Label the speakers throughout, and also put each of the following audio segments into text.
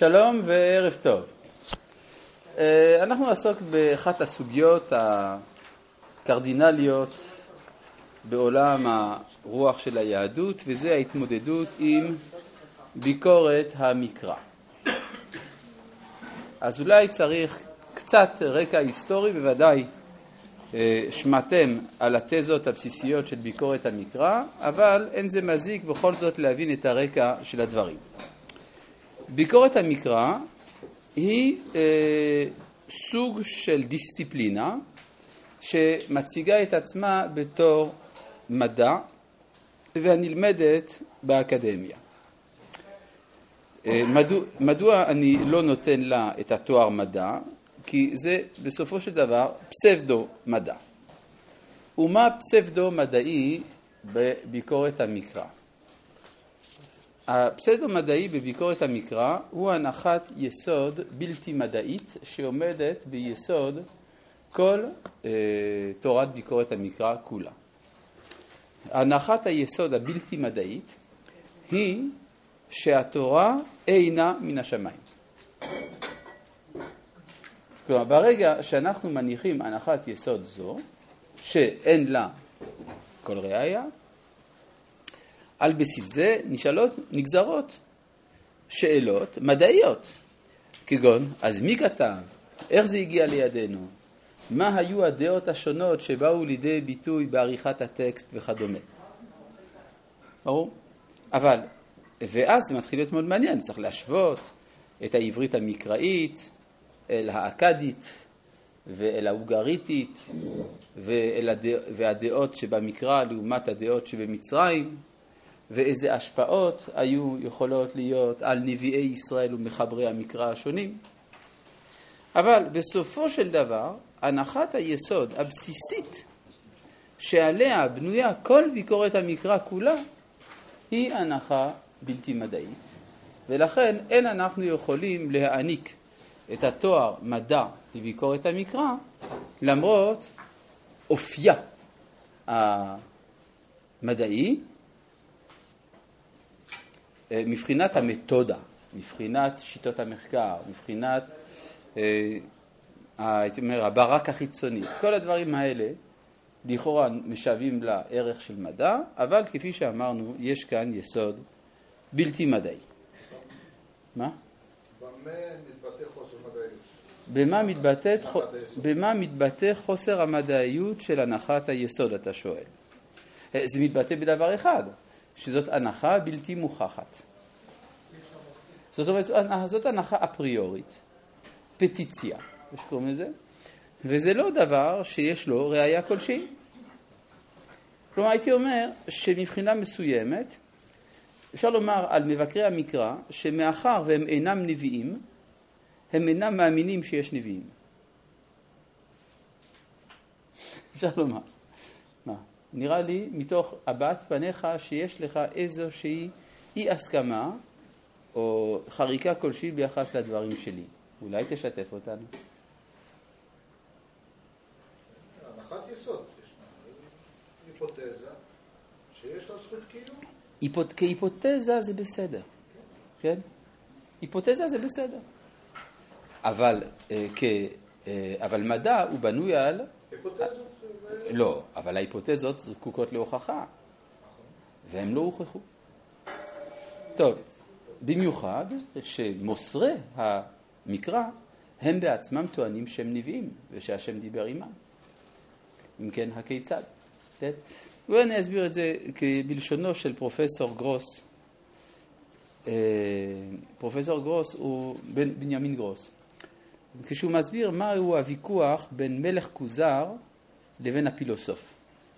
Speaker 1: שלום וערב טוב. אנחנו נעסוק באחת הסוגיות הקרדינליות בעולם הרוח של היהדות, וזה ההתמודדות עם ביקורת המקרא. אז אולי צריך קצת רקע היסטורי, בוודאי שמעתם על התזות הבסיסיות של ביקורת המקרא, אבל אין זה מזיק בכל זאת להבין את הרקע של הדברים. ביקורת המקרא היא סוג של דיסציפלינה שמציגה את עצמה בתור מדע והנלמדת באקדמיה. מדוע אני לא נותן לה את התואר מדע? כי זה בסופו של דבר פסבדו מדע. ומה פסבדו מדעי בביקורת המקרא? הפסבדו מדעי בביקורת המקרא הוא הנחת יסוד בלתי מדעית שעומדת ביסוד כל תורת ביקורת המקרא כולה. הנחת היסוד הבלתי מדעית היא שהתורה אינה מן השמיים. כלומר, ברגע שאנחנו מניחים הנחת יסוד זו, שאין לה כל ראיה, על בסיס זה נגזרות שאלות מדעיות, כגון, אז מי כתב? איך זה הגיע לידינו? מה היו הדעות השונות שבאו לידי ביטוי בעריכת הטקסט וכדומה? ברור? אבל, ואז זה מתחיל להיות מאוד מעניין, צריך להשוות את העברית המקראית אל האקדית ואל האוגריתית והדעות שבמקרא לעומת הדעות שבמצרים, ואיזה השפעות היו יכולות להיות על נביאי ישראל ומחברי המקרא השונים. אבל בסופו של דבר, הנחת היסוד הבסיסית שעליה בנויה כל ביקורת המקרא כולה, היא הנחה בלתי מדעית. ולכן אין אנחנו יכולים להעניק את התואר מדע לביקורת המקרא, למרות אופייה המדעי, מבחינת המתודה, מבחינת שיטות המחקר, מבחינת הברק החיצוני. כל הדברים האלה לכאורה משווים לערך של מדע, אבל כפי שאמרנו, יש כאן יסוד בלתי מדעי. מה? במה מתבטא חוסר המדעיות של הנחת היסוד, אתה שואל? זה מתבטא בדבר אחד, שזאת הנחה בלתי מוכחת. זאת אומרת, זאת הנחה אפריורית, פטיציה, שקוראים לזה, וזה לא דבר שיש לו ראיה כלשהי. כלומר, הייתי אומר שמבחינה מסוימת, אפשר לומר על מבקרי המקרא, שמאחר והם אינם נביאים, הם אינם מאמינים שיש נביאים. אפשר לומר. מה? נראה לי מתוך הבעת פניך שיש לך איזושהי אי הסכמה או חריקה כלשהי ביחס לדברים שלי. אולי תשתף אותנו.
Speaker 2: הנחת יסוד, היפותזה, שיש לה זכות קיום.
Speaker 1: כהיפותזה זה בסדר. כן? היפותזה זה בסדר. אבל מדע הוא בנוי על...
Speaker 2: היפותזות?
Speaker 1: לא, אבל ההיפותזות זקוקות להוכחה. והם לא הוכחו. טוב, במיוחד שמוסרי המקרא הם בעצמם טוענים שהם נביאים ושהשם דיבר עמם. אם כן, הכיצד? ואני אסביר את זה בלשונו של פרופסור גרוס. פרופסור גרוס הוא בנימין גרוס. כשהוא מסביר מהו הוויכוח בין מלך כוזר לבין הפילוסוף.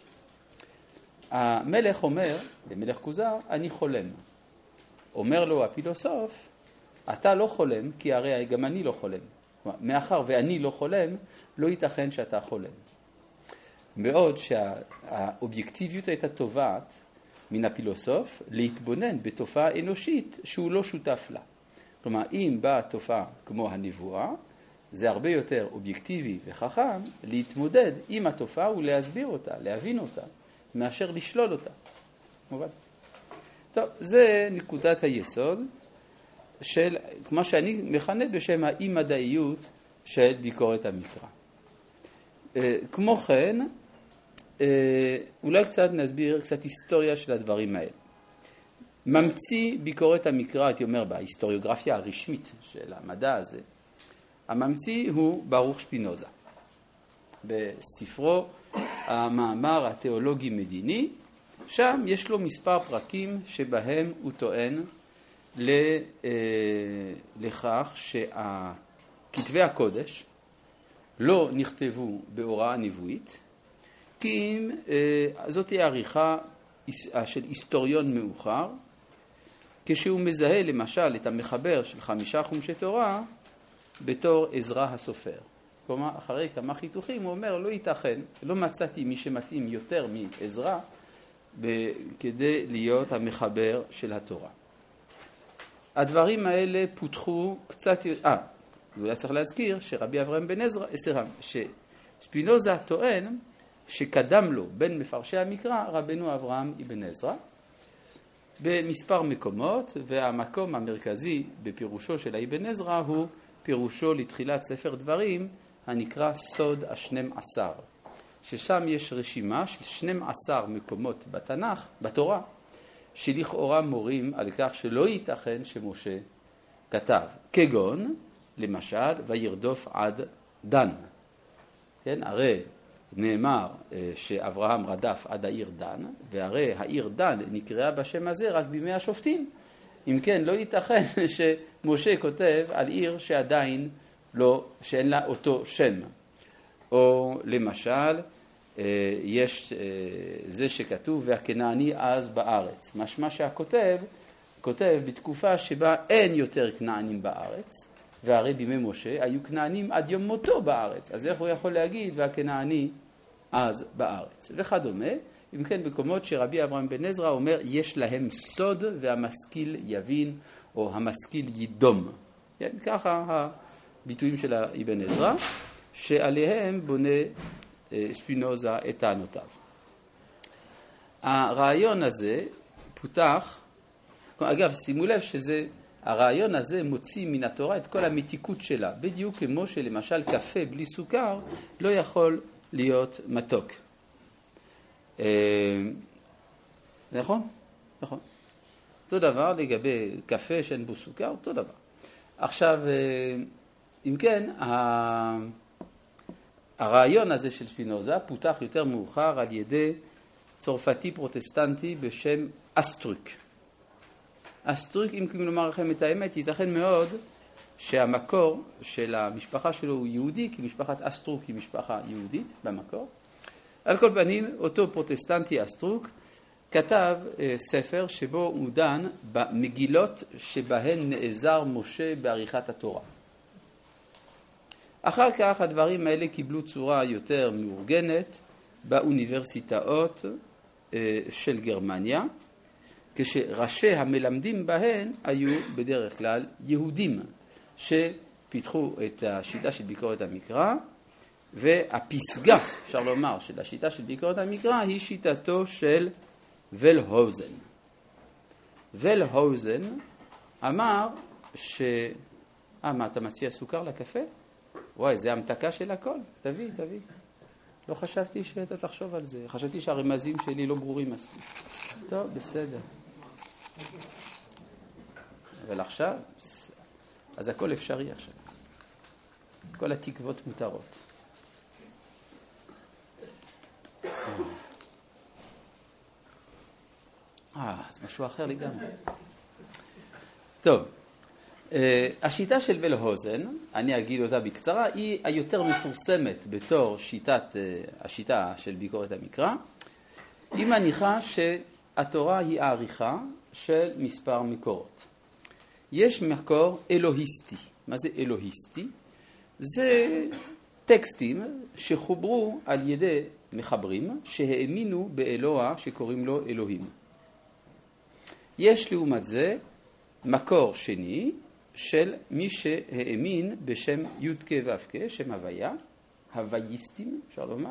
Speaker 1: המלך אומר למלך כוזר, אני חולם. אומר לו הפילוסוף, אתה לא חולם, כי הרי גם אני לא חולם. מאחר ואני לא חולם, לא ייתכן שאתה חולם. בעוד שהאובייקטיביות הייתה תובעת מן הפילוסוף להתבונן בתופעה אנושית שהוא לא שותף לה. כלומר, אם באה תופעה כמו הנבואה, זה הרבה יותר אובייקטיבי וחכם להתמודד עם התופעה ולהסביר אותה, להבין אותה, מאשר לשלול אותה. מובן? טוב, זה נקודת היסוד. של, כמו שאני מכנה בשם האי-מדעיות של ביקורת המקרא. כמו כן, אולי קצת נסביר קצת היסטוריה של הדברים האלה. ממציא ביקורת המקרא, הייתי אומר, בהיסטוריוגרפיה הרשמית של המדע הזה, הממציא הוא ברוך שפינוזה. בספרו המאמר התיאולוגי מדיני, שם יש לו מספר פרקים שבהם הוא טוען לכך שכתבי הקודש לא נכתבו בהוראה נבואית, כי אם זאת היא עריכה של היסטוריון מאוחר, כשהוא מזהה למשל את המחבר של 5 חומשי תורה בתור עזרא הסופר. כלומר, אחרי כמה חיתוכים הוא אומר, לא ייתכן, לא מצאתי מי שמתאים יותר מעזרא כדי להיות המחבר של התורה. הדברים האלה פותחו קצת, אולי צריך להזכיר שרבי אברהם בן עזרא, ששפינוזה טוען שקדם לו בין מפרשי המקרא רבנו אברהם אבן עזרא במספר מקומות, והמקום המרכזי בפירושו של אבן עזרא הוא פירושו לתחילת ספר דברים הנקרא סוד ה-12, ששם יש רשימה של 12 מקומות בתנ"ך, בתורה, שלכאורה מורים על כך שלא ייתכן שמשה כתב, כגון למשל וירדוף עד דן. כן, הרי נאמר שאברהם רדף עד העיר דן, והרי העיר דן נקראה בשם הזה רק בימי השופטים. אם כן, לא ייתכן שמשה כותב על עיר שעדיין לא, שאין לה אותו שם. או למשל, יש זה שכתוב והכנעני אז בארץ. משמע שהכותב כותב בתקופה שבה אין יותר כנענים בארץ, והרי בימי משה היו כנענים עד יום מותו בארץ. אז איך הוא יכול להגיד והכנעני אז בארץ? וכדומה. אם כן, מקומות שרבי אברהם בן עזרא אומר יש להם סוד והמשכיל יבין, או המשכיל ידום. כן? ככה הביטויים של אבן עזרא, שעליהם בונה שפינוזה את טענותיו. הרעיון הזה פותח, אגב, שימו לב שזה, הרעיון הזה מוציא מן התורה את כל המתיקות שלה, בדיוק כמו שלמשל קפה בלי סוכר לא יכול להיות מתוק. נכון? נכון. אותו דבר לגבי קפה שאין בו סוכר, אותו דבר. עכשיו, אם כן, הרעיון הזה של שפינוזה פותח יותר מאוחר על ידי צרפתי פרוטסטנטי בשם אסטרוק. אסטרוק, אם נאמר לכם את האמת, ייתכן מאוד שהמקור של המשפחה שלו הוא יהודי, כי משפחת אסטרוק היא משפחה יהודית במקור. על כל פנים, אותו פרוטסטנטי אסטרוק כתב ספר שבו הוא דן במגילות שבהן נעזר משה בעריכת התורה. אחר כך הדברים האלה קיבלו צורה יותר מאורגנת באוניברסיטאות של גרמניה, כשראשי המלמדים בהן היו בדרך כלל יהודים שפיתחו את השיטה של ביקורת המקרא, והפסגה, אפשר לומר, של השיטה של ביקורת המקרא היא שיטתו של ולהוזן. ולהוזן אמר מה, אתה מציע סוכר לקפה? וואי, זה המתקה של הכל. תביא. לא חשבתי שאתה תחשוב על זה. חשבתי שהרמזים שלי לא ברורים מספיק. טוב, בסדר. אבל עכשיו, אז הכל אפשרי עכשיו. כל התקוות מותרות. אז משהו אחר לגמרי. טוב. השיטה של ולהוזן, אני אגיד אותה בקצרה, היא היותר מפורסמת בתור השיטה של ביקורת המקרא. היא מניחה שהתורה היא העריכה של מספר מקורות. יש מקור אלוהיסטי. מה זה אלוהיסטי? זה טקסטים שחוברו על ידי מחברים שהאמינו באלוה שקוראים לו אלוהים. יש לעומת זה מקור שני של מי שהאמין בשם יודקה ואבקה, שם הוויה, הווייסטים, אפשר לומר,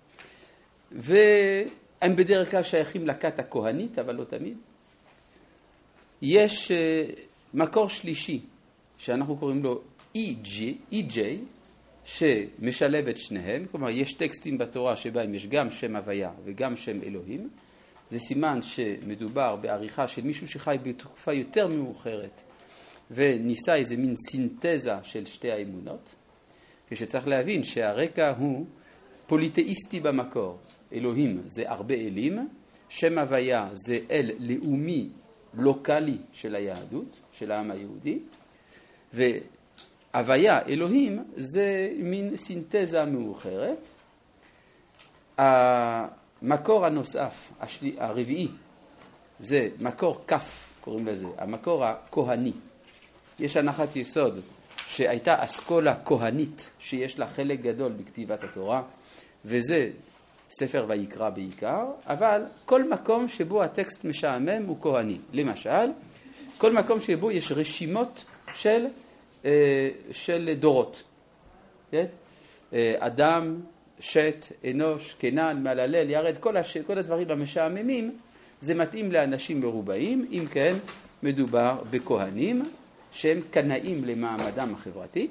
Speaker 1: והם בדרך כלל שייכים לכת הכהנית, אבל לא תמיד. יש מקור שלישי, שאנחנו קוראים לו EJ, שמשלב את שניהם, כלומר יש טקסטים בתורה שבהם יש גם שם הוויה וגם שם אלוהים, זה סימן שמדובר בעריכה של מישהו שחי בתקופה יותר מאוחרת, וניסה איזה מין סינתזה של שתי האמונות, כשצריך להבין שהרקע הוא פוליתאיסטי במקור. אלוהים זה הרבה אלים, שם הוויה זה אל לאומי לוקלי של היהדות, של העם היהודי, והוויה אלוהים זה מין סינתזה מאוחרת. המקור הנוסף, הרביעי, זה מקור כף, קוראים לזה, המקור הכהני. יש הנחת יסוד שהייתה אסכולה כהנית שיש לה חלק גדול בכתיבת התורה, וזה ספר ויקרא בעיקר, אבל כל מקום שבו הטקסט משעמם הוא כהני. למשל, כל מקום שבו יש רשימות של דורות. כן? אדם, שת, אנוש, קנן, מללל, ירד, כל הדברים המשעממים, זה מתאים לאנשים מרובעים, אם כן מדובר בכהנים שהם קנאים למעמדם החברתי.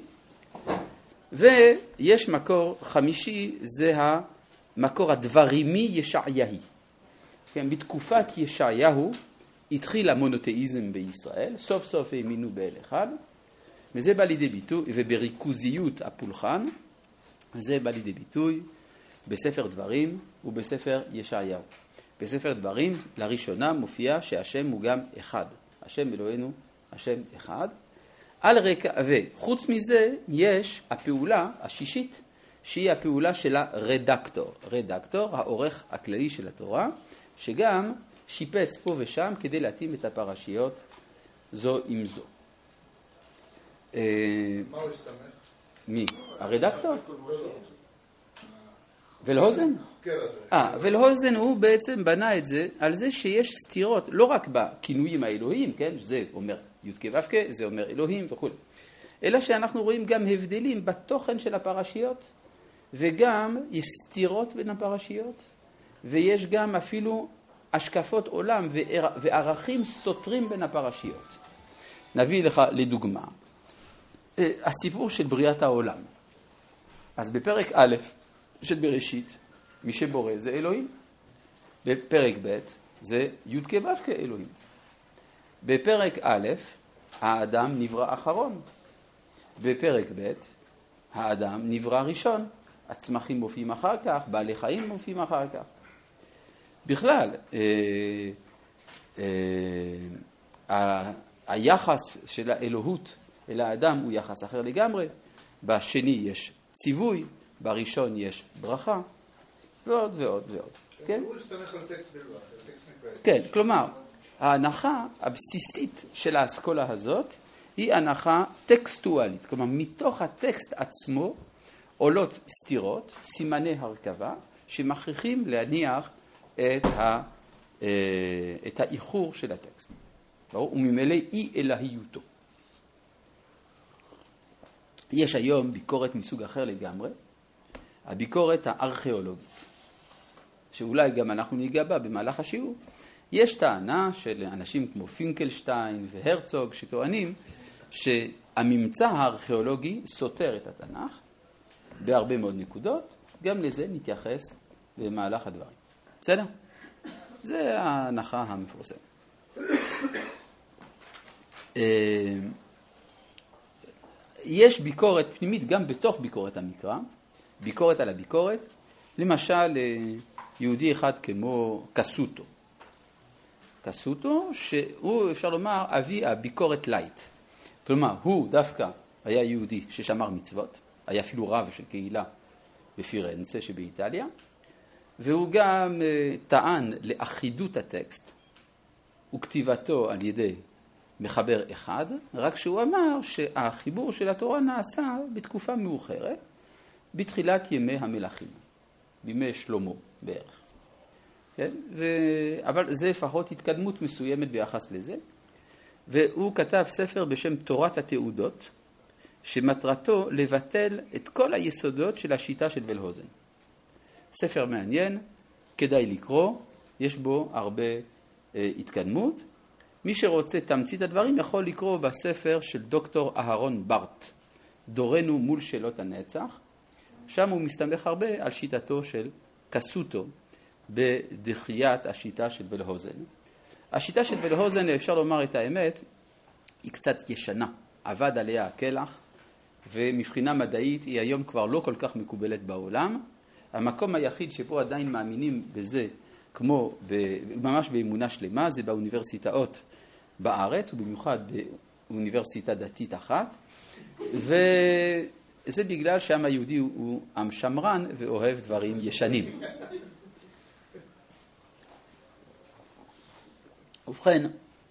Speaker 1: ויש מקור חמישי, זה המקור הדברימי ישעיהי. כן, בתקופת ישעיהו התחיל המונותאיזם בישראל, סוף סוף האמינו באל אחד, וזה בא לידי ביטוי, ובריכוזיות הפולחן, זה בא לידי ביטוי בספר דברים ובספר ישעיהו. בספר דברים לראשונה מופיע שהשם הוא גם אחד. השם אלוהינו, השם אחד. על רקע, וחוץ מזה יש הפעולה השישית, שהיא הפעולה של הרדקטור. רדקטור, העורך הכללי של התורה, שגם שיפץ פה ושם כדי להתאים את הפרשיות זו עם זו.
Speaker 2: מה הוא הסתמך?
Speaker 1: מי? הרדקטור? ולהוזן?
Speaker 2: כן,
Speaker 1: ולהוזן הוא בעצם בנה את זה על זה שיש סתירות, לא רק בכינויים האלוהיים, כן? זה אומר י' כ' ו' כ', זה אומר אלוהים וכו'. אלא שאנחנו רואים גם הבדלים בתוכן של הפרשיות, וגם יש סתירות בין הפרשיות, ויש גם אפילו השקפות עולם וערכים סותרים בין הפרשיות. נביא לך לדוגמה, הסיפור של בריאת העולם. אז בפרק א' של בראשית, מי שבורא זה אלוהים. בפרק ב' זה י' כ' ו' כ' אלוהים. בפרק א' האדם נברא אחרון. בפרק ב' האדם נברא ראשון. הצמחים מופיעים אחר כך, בעלי חיים מופיעים אחר כך. בכלל, היחס של האלוהות אל האדם הוא יחס אחר לגמרי. בשני יש ציווי, בראשון יש ברכה, ועוד ועוד ועוד. כן?
Speaker 2: הוא הסתמך על טקסט בלבד, על טקסט מקראי.
Speaker 1: כן, כלומר, ההנחה הבסיסית של האסכולה הזאת היא הנחה טקסטואלית. כלומר, מתוך הטקסט עצמו עולות סתירות, סימני הרכבה, שמכריחים להניח את האיחור של הטקסט. וממילא אי אלוהיותו. יש היום ביקורת מסוג אחר לגמרי, הביקורת הארכיאולוגית, שאולי גם אנחנו ניגע בה במהלך השיעור. יש טענה של אנשים כמו פינקלשטיין והרצוג שטוענים שהממצא הארכיאולוגי סותר את התנ"ך בהרבה מאוד נקודות, גם לזה נתייחס במהלך הדברים. בסדר? זה ההנחה המפורסמת. יש ביקורת פנימית גם בתוך ביקורת המקרא, ביקורת על הביקורת, למשל יהודי אחד כמו קסוטו. קסוטו שהוא אפשר לומר אבי הביקורת לייט. כלומר הוא דווקא היה יהודי ששמר מצוות, היה אפילו רב של קהילה בפירנצה שבאיטליה, והוא גם טען לאחידות הטקסט וכתיבתו על ידי מחבר אחד, רק שהוא אמר שהחיבור של התורה נעשה בתקופה מאוחרת, בתחילת ימי המלכים, בימי שלמה בערך. כן? אבל זה לפחות התקדמות מסוימת ביחס לזה, והוא כתב ספר בשם תורת התעודות, שמטרתו לבטל את כל היסודות של השיטה של ולהוזן. ספר מעניין, כדאי לקרוא, יש בו הרבה התקדמות. מי שרוצה תמצית הדברים יכול לקרוא בספר של דוקטור אהרון ברט, דורנו מול שאלות הנצח. שם הוא מסתמך הרבה על שיטתו של קסוטו בדחיית השיטה של ולהוזן. השיטה של ולהוזן, אפשר לומר את האמת, היא קצת ישנה, עבד עליה הכלח, ומבחינה מדעית היא היום כבר לא כל כך מקובלת בעולם. המקום היחיד שבו עדיין מאמינים בזה, כמו ממש באמונה שלמה, זה באוניברסיטאות בארץ, ובמיוחד באוניברסיטה דתית אחת, וזה בגלל שהעם היהודי הוא עם שמרן ואוהב דברים ישנים. ובכן,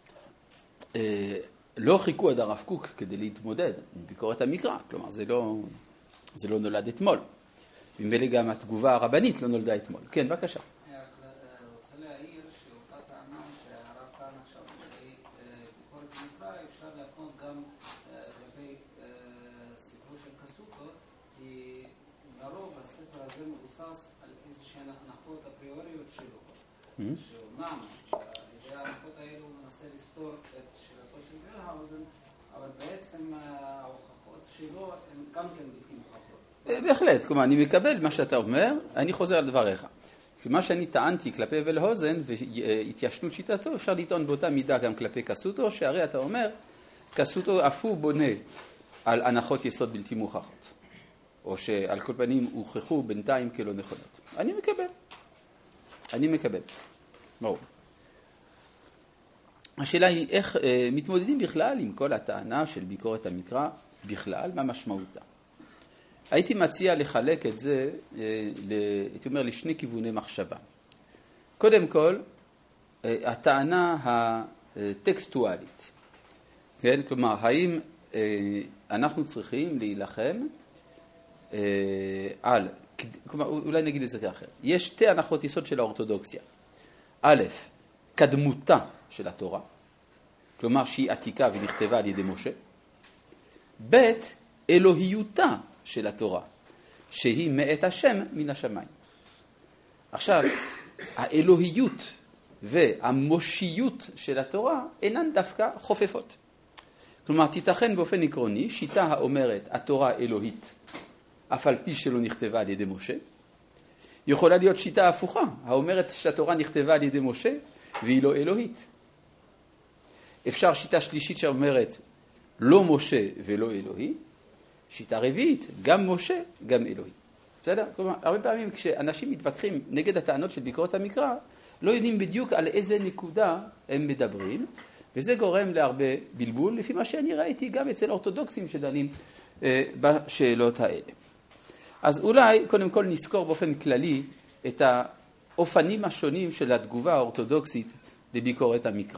Speaker 1: לא חיכו עד הרב קוק כדי להתמודד עם ביקורת המקרא, כלומר זה לא נולד אתמול. במילא גם התגובה הרבנית לא נולדה אתמול. כן, בבקשה.
Speaker 3: אני רוצה להעיר שאותה טענה שהרב טען עכשיו בביקורת המקרא אפשר להפנות גם כלפי סיפור של קסוטו, כי לרוב הספר הזה מבוסס על איזושהי הנחות אפריוריות שלו. שאומנם על ידי ההנחות האלו הוא מנסה לסתור את שאלתו של ולהאוזן, אבל בעצם ההוכחות שלו הן גם כן בלתי מוכחות.
Speaker 1: בהחלט, כלומר, אני מקבל מה שאתה אומר, אני חוזר על דבריך. כי מה שאני טענתי כלפי ולהוזן והתיישנות שיטתו, אפשר לטעון באותה מידה גם כלפי קסוטו, שהרי אתה אומר, קסוטו אף הוא בונה על הנחות יסוד בלתי מוכחות, או שעל כל פנים הוכחו בינתיים כלא נכונות. אני מקבל. ברור. השאלה היא איך מתמודדים בכלל עם כל הטענה של ביקורת המקרא בכלל, מה משמעותה. הייתי מציע לחלק את זה, הייתי אומר, לשני כיווני מחשבה. קודם כל, הטענה הטקסטואלית. כן? כלומר, האם אנחנו צריכים להילחם על, כלומר, אולי נגיד את זה כאחר. יש שתי הנחות יסוד של האורתודוקסיה. א', קדמותה של התורה, כלומר שהיא עתיקה ונכתבה על ידי משה. ב', אלוהיותה של התורה, שהיא מאת השם מן השמיים. עכשיו, האלוהיות והמושיות של התורה אינן דווקא חופפות. כלומר, תיתכן באופן עקרוני שיטה האומרת התורה אלוהית, אף על פי שלא נכתבה על ידי משה. יכולה להיות שיטה הפוכה, האומרת שהתורה נכתבה על ידי משה והיא לא אלוהית. אפשר שיטה שלישית שאומרת לא משה ולא אלוהי. שיטה רביעית, גם משה, גם אלוהי. בסדר? כלומר, הרבה פעמים כשאנשים מתווכחים נגד הטענות של ביקורת המקרא, לא יודעים בדיוק על איזה נקודה הם מדברים, וזה גורם להרבה בלבול, לפי מה שאני ראיתי גם אצל אורתודוקסים שדנים בשאלות האלה. אז אולי קודם כל נזכור באופן כללי את האופנים השונים של התגובה האורתודוקסית לביקורת המקרא.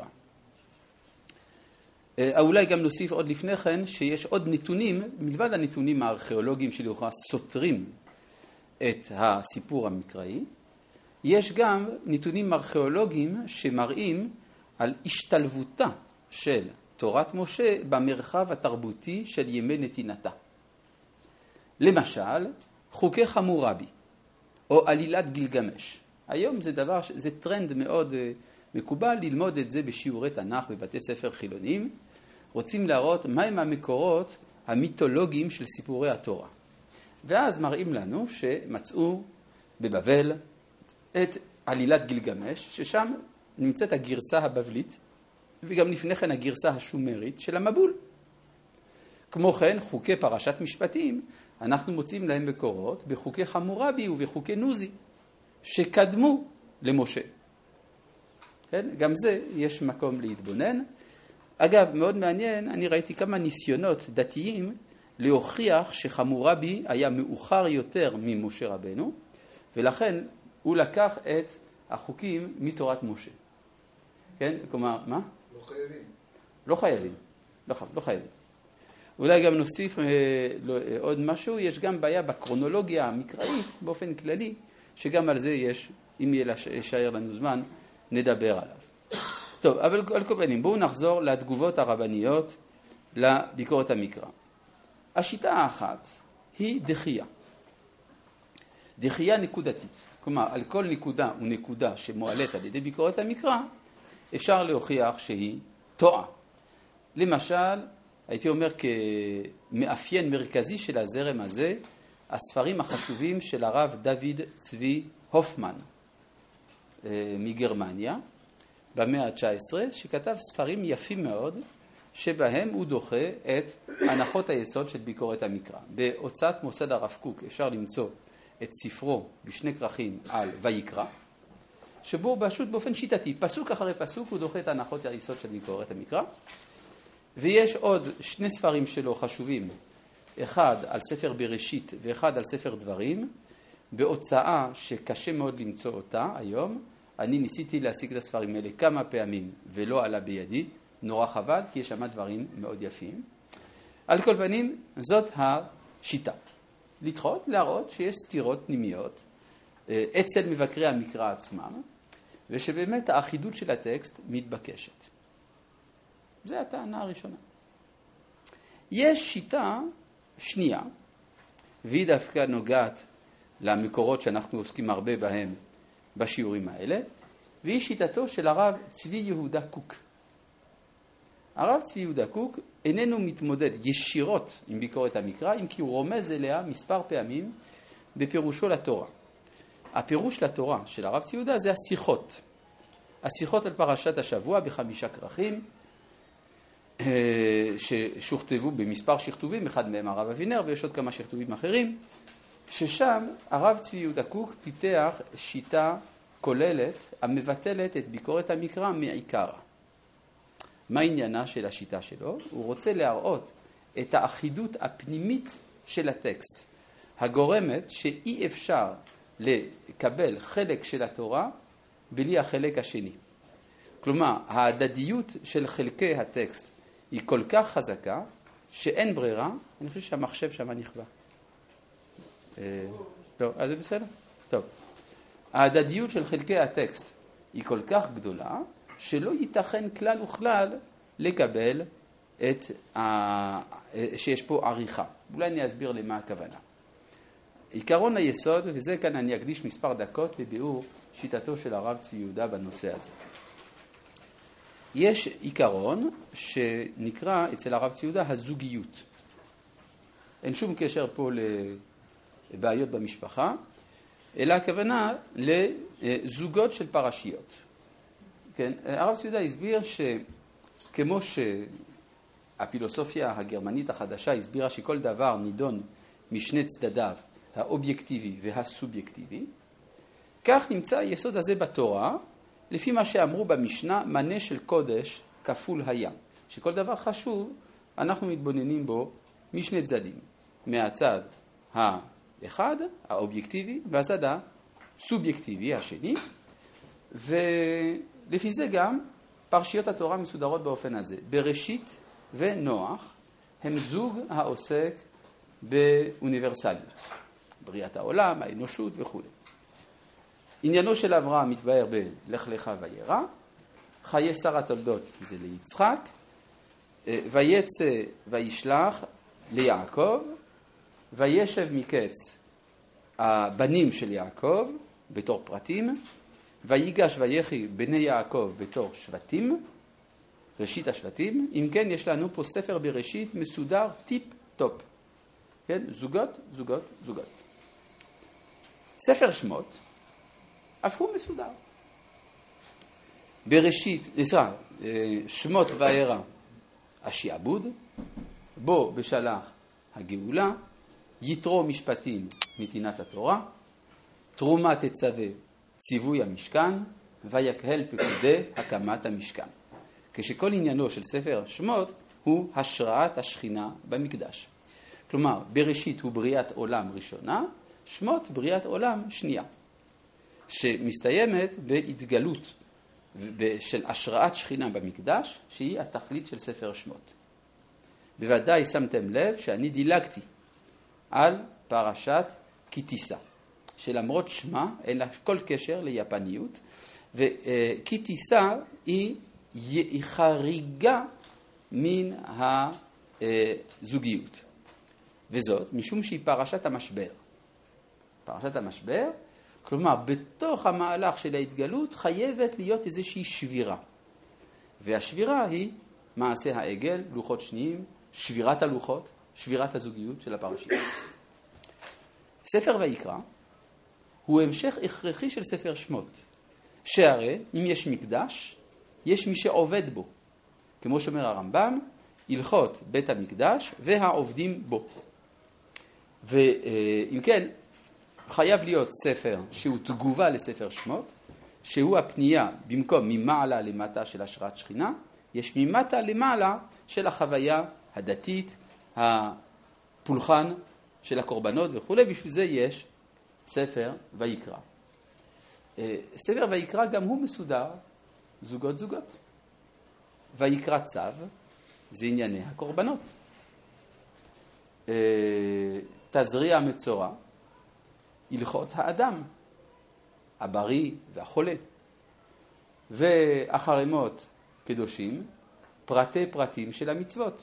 Speaker 1: אולי גם נוסיף עוד לפני כן שיש עוד נתונים, מלבד הנתונים הארכיאולוגיים שלכאורה סותרים את הסיפור המקראי, יש גם נתונים ארכיאולוגיים שמראים על השתלבותה של תורת משה במרחב התרבותי של ימי נתינתה. למשל, חוקי חמורבי או עלילת גילגמש. היום זה טרנד מאוד מקובל ללמוד את זה בשיעורי תנ"ך בבתי ספר חילוניים. רוצים להראות מהם המקורות המיתולוגיים של סיפורי התורה. ואז מראים לנו שמצאו בבבל את עלילת גילגמש, ששם נמצאת הגרסה הבבלית, וגם לפני כן הגרסה השומרית של המבול. כמו כן, חוקי פרשת משפטים, אנחנו מוצאים להם מקורות בחוקי חמורבי ובחוקי נוזי, שקדמו למשה. כן? גם זה יש מקום להתבונן. אגב, מאוד מעניין, אני ראיתי כמה ניסיונות דתיים להוכיח שחמורבי היה מאוחר יותר ממשה רבנו, ולכן הוא לקח את החוקים מתורת משה. כן? כלומר, מה?
Speaker 2: לא חייבים.
Speaker 1: לא חייבים. לא חייבים. אולי גם נוסיף עוד משהו, יש גם בעיה בקרונולוגיה המקראית באופן כללי, שגם על זה יש, אם יישאר לנו זמן, נדבר עליו. טוב, אבל על כל פנים, בואו נחזור לתגובות הרבניות לביקורת המקרא. השיטה האחת היא דחייה. דחייה נקודתית. כלומר, על כל נקודה ונקודה שמועלת על ידי ביקורת המקרא, אפשר להוכיח שהיא טועה. למשל, הייתי אומר כמאפיין מרכזי של הזרם הזה, הספרים החשובים של הרב דוד צבי הופמן מגרמניה במאה ה-19, שכתב ספרים יפים מאוד, שבהם הוא דוחה את הנחות היסוד של ביקורת המקרא. בהוצאת מוסד הרב קוק אפשר למצוא את ספרו בשני כרכים על ויקרא, שבו פשוט באופן שיטתי, פסוק אחרי פסוק, הוא דוחה את הנחות היסוד של ביקורת המקרא. ויש עוד שני ספרים שלו חשובים, אחד על ספר בראשית ואחד על ספר דברים, בהוצאה שקשה מאוד למצוא אותה היום. אני ניסיתי להשיג את הספרים האלה כמה פעמים ולא עלה בידי, נורא חבל, כי יש שם דברים מאוד יפים. על כל פנים, זאת השיטה. לדחות, להראות שיש סתירות פנימיות אצל מבקרי המקרא עצמם, ושבאמת האחידות של הטקסט מתבקשת. זו הטענה הראשונה. יש שיטה שנייה, והיא דווקא נוגעת למקורות שאנחנו עוסקים הרבה בהם בשיעורים האלה, והיא שיטתו של הרב צבי יהודה קוק. הרב צבי יהודה קוק איננו מתמודד ישירות עם ביקורת המקרא, אם כי הוא רומז אליה מספר פעמים בפירושו לתורה. הפירוש לתורה של הרב צבי יהודה זה השיחות. השיחות על פרשת השבוע ב5 כרכים, ששוכתבו במספר שכתובים, אחד מהם הרב אבינר ויש עוד כמה שכתובים אחרים, ששם הרב צבי יהודה קוק פיתח שיטה כוללת המבטלת את ביקורת המקרא מעיקרה. מה עניינה של השיטה שלו? הוא רוצה להראות את האחידות הפנימית של הטקסט, הגורמת שאי אפשר לקבל חלק של התורה בלי החלק השני. כלומר, ההדדיות של חלקי הטקסט היא כל כך חזקה שאין ברירה. אני חושב שהמחשב שם נכבה. לא, אז זה בסדר? טוב. ההדדיות של חלקי הטקסט היא כל כך גדולה שלא ייתכן כלל וכלל לקבל שיש פה עריכה. אולי אני אסביר למה הכוונה. עיקרון היסוד, וזה כאן אני אקדיש מספר דקות לביאור שיטתו של הרב צבי יהודה בנושא הזה. יש עיקרון שנקרא אצל הרב צבי יהודה הזוגיות. אין שום קשר פה לבעיות במשפחה, אלא הכוונה לזוגות של פרשיות. כן, הרב צבי יהודה הסביר שכמו שהפילוסופיה הגרמנית החדשה הסבירה שכל דבר נידון משני צדדיו, האובייקטיבי והסובייקטיבי, כך נמצא היסוד הזה בתורה, לפי מה שאמרו במשנה, מנה של קודש כפול היה. שכל דבר חשוב, אנחנו מתבוננים בו משני צדדים. מהצד האחד, האובייקטיבי, והצד הסובייקטיבי, השני. ולפי זה גם פרשיות התורה מסודרות באופן הזה. בראשית ונוח הם זוג העוסק באוניברסליות. בריאת העולם, האנושות וכו'. עניינו של אברהם מתבאר בלך לך וירא, חיי שר התולדות זה ליצחק, ויצא וישלח ליעקב, וישב מקץ הבנים של יעקב בתור פרטים, ויגש ויחי בני יעקב בתור שבטים, ראשית השבטים. אם כן, יש לנו פה ספר בראשית מסודר טיפ טופ. כן? זוגות, זוגות, זוגות. ספר שמות, אף הוא מסודר. בראשית, שמות וערה, השיעבוד, בו בשלח הגאולה, יתרו משפטים נתינת התורה, תרומה תצווה ציווי המשכן, ויקהל פקודי הקמת המשכן. כשכל עניינו של ספר שמות הוא השראת השכינה במקדש. כלומר, בראשית הוא בריאת עולם ראשונה, שמות בריאת עולם שנייה, שמסתיימת בהתגלות של השראת שכינה במקדש, שהיא התכלית של ספר שמות. בוודאי שמתם לב שאני דילגתי על פרשת כי תישא, שלמרות שמה אין לה כל קשר ליפניות, וכי תישא היא חריגה מן הזוגיות. וזאת משום שהיא פרשת המשבר. פרשת המשבר, כלומר בתוך המהלך של ההתגלות חייבת להיות איזושהי שבירה. והשבירה היא מעשה העגל, לוחות שניים, שבירת הלוחות, שבירת הזוגיות של הפרשיות. ספר ויקרא הוא המשך הכרחי של ספר שמות, שהרי אם יש מקדש, יש מי שעובד בו. כמו שאומר הרמב"ם, הלכות בית המקדש והעובדים בו. ואם כן, חייב להיות ספר שהוא תגובה לספר שמות, שהוא הפנייה במקום ממעלה למטה של השראת שכינה, יש ממטה למעלה של החוויה הדתית, הפולחן של הקורבנות וכו'. בשביל זה יש ספר ויקרא. ספר ויקרא גם הוא מסודר זוגות זוגות. ויקרא צו זה ענייני הקורבנות. תזריע מצורע, הלכות האדם, הבריא והחולה. והחרמות קדושים, פרטי פרטים של המצוות.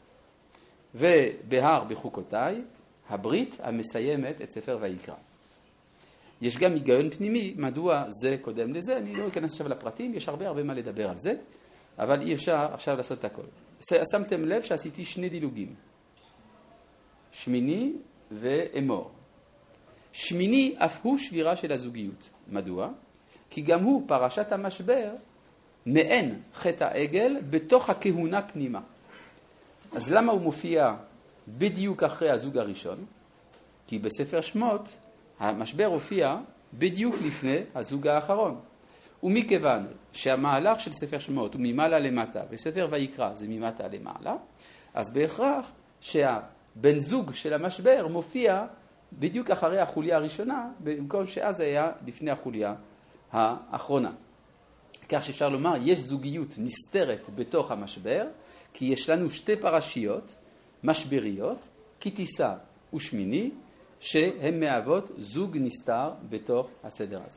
Speaker 1: ובהר בחוקותיי, הברית המסיימת את ספר ויקרא. יש גם היגיון פנימי, מדוע זה קודם לזה, אני לא אכנס עכשיו לפרטים, יש הרבה מה לדבר על זה, אבל אי אפשר עכשיו לעשות את הכל. שמתם לב שעשיתי שני דילוגים, שמיני ואמור. שמיני אף הוא שבירה של הזוגיות. מדוע? כי גם הוא פרשת המשבר מעין חטא העגל בתוך הכהונה פנימה. אז למה הוא מופיע בדיוק אחרי הזוג הראשון? כי בספר שמות המשבר הופיע בדיוק לפני הזוג האחרון. ומכיוון שהמהלך של ספר שמות הוא ממעלה למטה וספר ויקרא זה ממטה למעלה, אז בהכרח שהבן זוג של המשבר מופיע בדיוק אחרי החוליה הראשונה, במקום שאז היה לפני החוליה האחרונה. כך שאפשר לומר, יש זוגיות נסתרת בתוך המשבר, כי יש לנו שתי פרשיות משבריות, כי תישא ושמיני, שהן מהוות זוג נסתר בתוך הסדר הזה.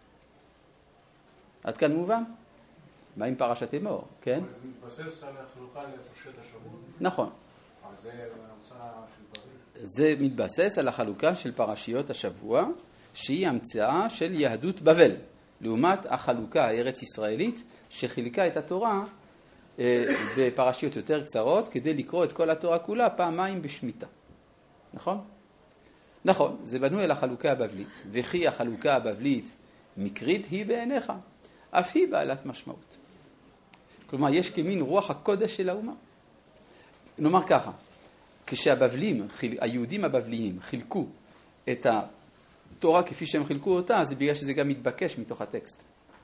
Speaker 1: עד כאן מובן? מה עם פרשת אמור? כן?
Speaker 4: זה מתבסס על החלוקה לפרשת השבוע?
Speaker 1: נכון.
Speaker 4: אז זה המצאה של ברית?
Speaker 1: זה מתבסס על החלוקה של פרשיות השבוע, שהיא המצאה של יהדות בבל, לעומת החלוקה הארץ ישראלית שחילקה את התורה בפרשיות יותר קצרות, כדי לקרוא את כל התורה כולה פעמיים בשמיטה. נכון? נכון, זה בנוי על החלוקה הבבלית, וכי החלוקה הבבלית מקרית היא בעיניך, אף היא בעלת משמעות. כלומר, יש כמין רוח הקודש של האומה. נאמר ככה, כשהבבלים, היהודים הבבליים חילקו את התורה כפי שהם חילקו אותה, זה בגלל שזה גם מתבקש מתוך הטקסט.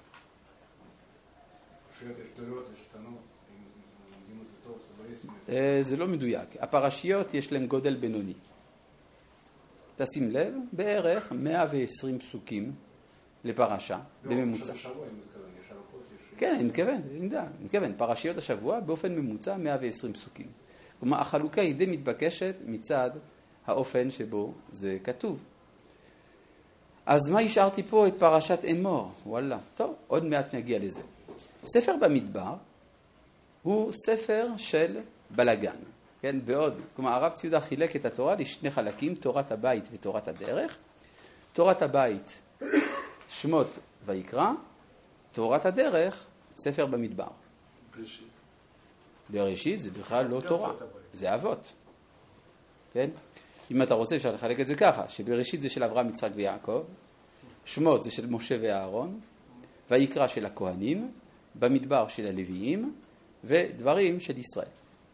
Speaker 1: זה לא מדויק. הפרשיות יש להם גודל בינוני. תשים לב, בערך 120 פסוקים לפרשה, בממוצע. כן, אני מתכוון, פרשיות השבוע באופן ממוצע 120 פסוקים. כלומר, החלוקה היא די מתבקשת מצד האופן שבו זה כתוב. אז מה השארתי פה? את פרשת אמור. וואלה, טוב, עוד מעט נגיע לזה. ספר במדבר הוא ספר של בלגן. כן, בעוד, כלומר, הרב ציודה חילק את התורה לשני חלקים, תורת הבית ותורת הדרך. תורת הבית, שמות ויקרא, תורת הדרך, ספר במדבר.
Speaker 4: בראשית.
Speaker 1: בראשית זה בכלל לא תורה, זה אבות. כן? אם אתה רוצה אפשר לחלק את זה ככה, שבראשית זה של אברהם, יצחק ויעקב, שמות זה של משה ואהרון, ויקרא של הכהנים, במדבר של הלוויים, ודברים של ישראל.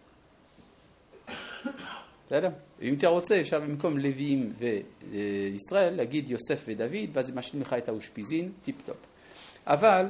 Speaker 1: בסדר? אם אתה רוצה, אפשר במקום לוויים וישראל להגיד יוסף ודוד, ואז זה משלים לך את האושפיזין, טיפ טופ. אבל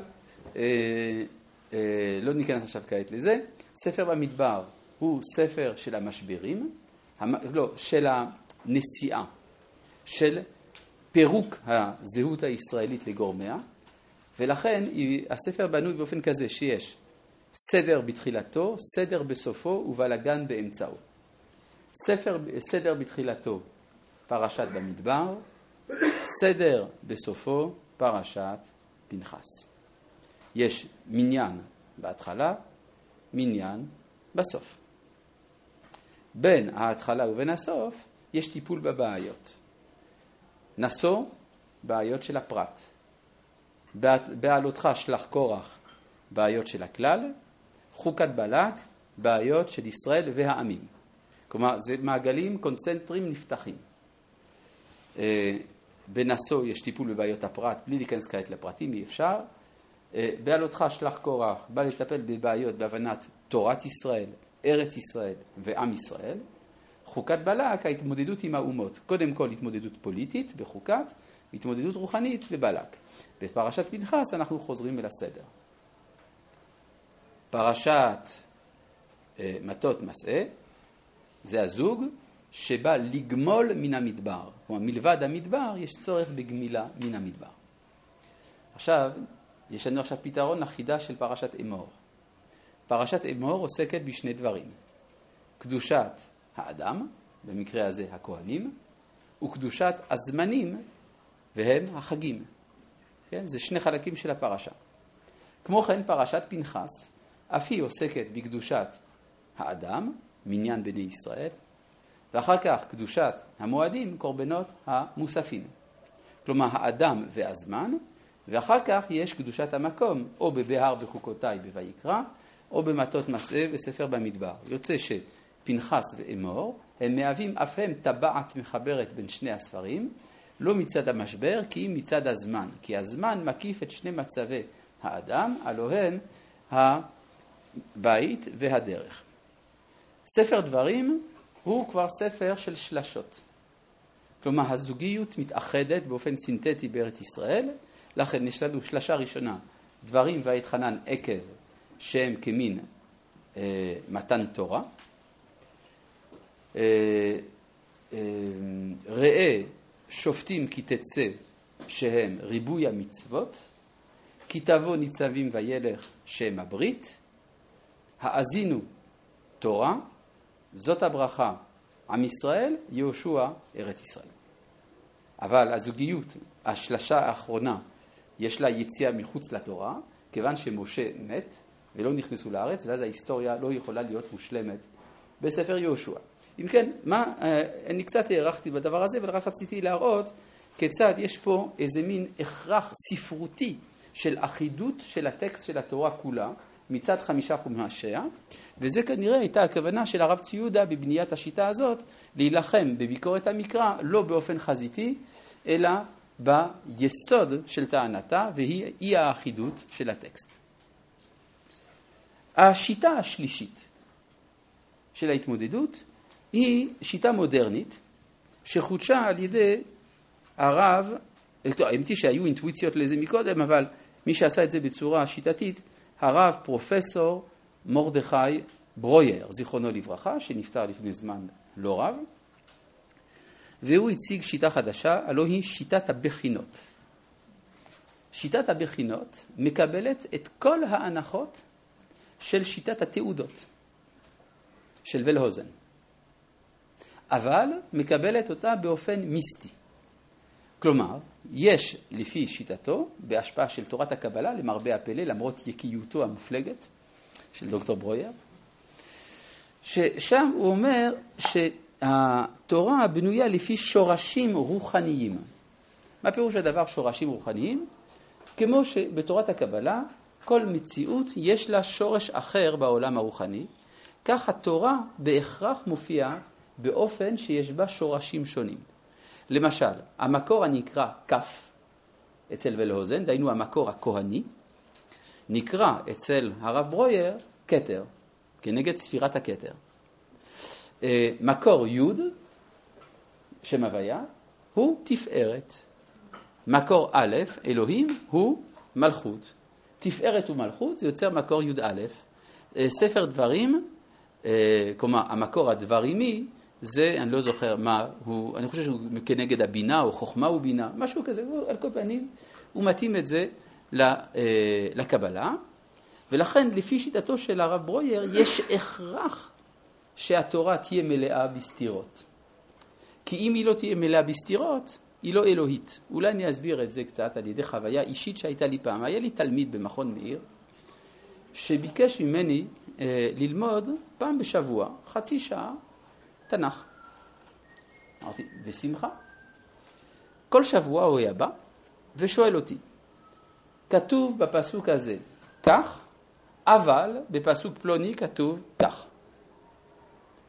Speaker 1: לא ניכנס עכשיו כעת לזה. ספר במדבר הוא ספר של המשברים, של הנסיעה, של פירוק הזהות הישראלית לגורמיה, ולכן הספר בנוי באופן כזה שיש סדר בתחילתו, סדר בסופו ובלגן באמצעו. סדר בתחילתו, פרשת במדבר, סדר בסופו, פרשת פנחס. יש מניין בהתחלה, מניין בסוף. בין ההתחלה ובין הסוף יש טיפול בבעיות. נשוא, בעיות של הפרט. בעלותך שלח קורח, בעיות של הכלל. חוקת בלק, בעיות של ישראל והעמים. כלומר, זה מעגלים קונצנטריים נפתחים. בנסו יש טיפול בבעיות הפרט, בלי להיכנס כעת לפרטים, אי אפשר. בעלותך שלח קורח, בא לטפל בבעיות בהבנת תורת ישראל, ארץ ישראל ועם ישראל. חוקת בלק, ההתמודדות עם האומות. קודם כל התמודדות פוליטית בחוקת, התמודדות רוחנית בבלק. בפרשת פנחס אנחנו חוזרים אל הסדר. פרשת מטות מסעה, זה הזוג שבא לגמול מן המדבר. כלומר, מלבד המדבר יש צורך בגמילה מן המדבר. עכשיו, יש לנו עכשיו פתרון לחידה של פרשת אמור. פרשת אמור עוסקת בשני דברים. קדושת האדם, במקרה הזה הכהנים, וקדושת הזמנים, והם החגים. כן? זה שני חלקים של הפרשה. כמו כן, פרשת פנחס, אף היא עוסקת בקדושת האדם, מניין בני ישראל, ואחר כך קדושת המועדים, קורבנות המוספים. כלומר, האדם והזמן, ואחר כך יש קדושת המקום, או בבהר בחוקותיי בויקרא, או במטות מסעה וספר במדבר. יוצא שפנחס ואמור, הם מהווים אף הם טבעת מחברת בין שני הספרים, לא מצד המשבר, כי אם מצד הזמן. כי הזמן מקיף את שני מצבי האדם, הלוא הם הבית והדרך. ספר דברים הוא כבר ספר של שלשות. כלומר, הזוגיות מתאחדת באופן סינתטי בארץ ישראל, לכן יש לנו שלשה ראשונה, דברים והתחנן עקב, שהם כמין מתן תורה. ראה שופטים כי תצא, שהם ריבוי המצוות. כי תבוא ניצבים וילך, שהם הברית. האזינו תורה, זאת הברכה, עם ישראל, יהושע, ארץ ישראל. אבל הזוגיות, השלשה האחרונה, יש לה יציאה מחוץ לתורה, כיוון שמשה מת ולא נכנסו לארץ, ואז ההיסטוריה לא יכולה להיות מושלמת בספר יהושע. אם כן, אני קצת הערכתי בדבר הזה, אבל רק רציתי להראות כיצד יש פה איזה מין הכרח ספרותי של אחידות של הטקסט של התורה כולה, מצד 5 חומשיה, וזה כנראה הייתה הכוונה של הרב צבי יהודה בבניית השיטה הזאת, להילחם בביקורת המקרא, לא באופן חזיתי, אלא ביסוד של טענתה, והיא האחידות של הטקסט. השיטה השלישית של ההתמודדות היא שיטה מודרנית, שחודשה על ידי הרב, האמת היא שהיו אינטואיציות לזה מקודם, אבל מי שעשה את זה בצורה שיטתית, הרב פרופסור מרדכי ברויר, זיכרונו לברכה, שנפטר לפני זמן לא רב, והוא הציג שיטה חדשה, הלוא היא שיטת הבחינות. שיטת הבחינות מקבלת את כל ההנחות של שיטת התעודות של ולהוזן, אבל מקבלת אותה באופן מיסטי. כלומר, יש לפי שיטתו, בהשפעה של תורת הקבלה, למרבה הפלא, למרות יקיותו המופלגת של דוקטור ברויר, ששם הוא אומר שהתורה בנויה לפי שורשים רוחניים. מה פירוש הדבר שורשים רוחניים? כמו שבתורת הקבלה, כל מציאות יש לה שורש אחר בעולם הרוחני, כך התורה בהכרח מופיעה באופן שיש בה שורשים שונים. למשל, המקור הנקרא כף אצל ולהוזן, דהיינו המקור הכהני, נקרא אצל הרב ברויר כתר, כנגד ספירת הכתר. מקור יוד, שם הוויה, הוא תפארת. מקור א', אלוהים, הוא מלכות. תפארת ומלכות, זה יוצר מקור יוד א'. ספר דברים, כלומר, המקור הדברימי, זה, אני לא זוכר מה הוא, אני חושב שהוא כנגד הבינה או חוכמה ובינה, משהו כזה, על כל פנים, הוא מתאים את זה לקבלה, ולכן לפי שיטתו של הרב ברויר, יש הכרח שהתורה תהיה מלאה בסתירות. כי אם היא לא תהיה מלאה בסתירות, היא לא אלוהית. אולי אני אסביר את זה קצת על ידי חוויה אישית שהייתה לי פעם. היה לי תלמיד במכון מאיר, שביקש ממני ללמוד פעם בשבוע, חצי שעה, תנ"ך. אמרתי, בשמחה. כל שבוע הוא היה בא ושואל אותי, כתוב בפסוק הזה כך, אבל בפסוק פלוני כתוב כך.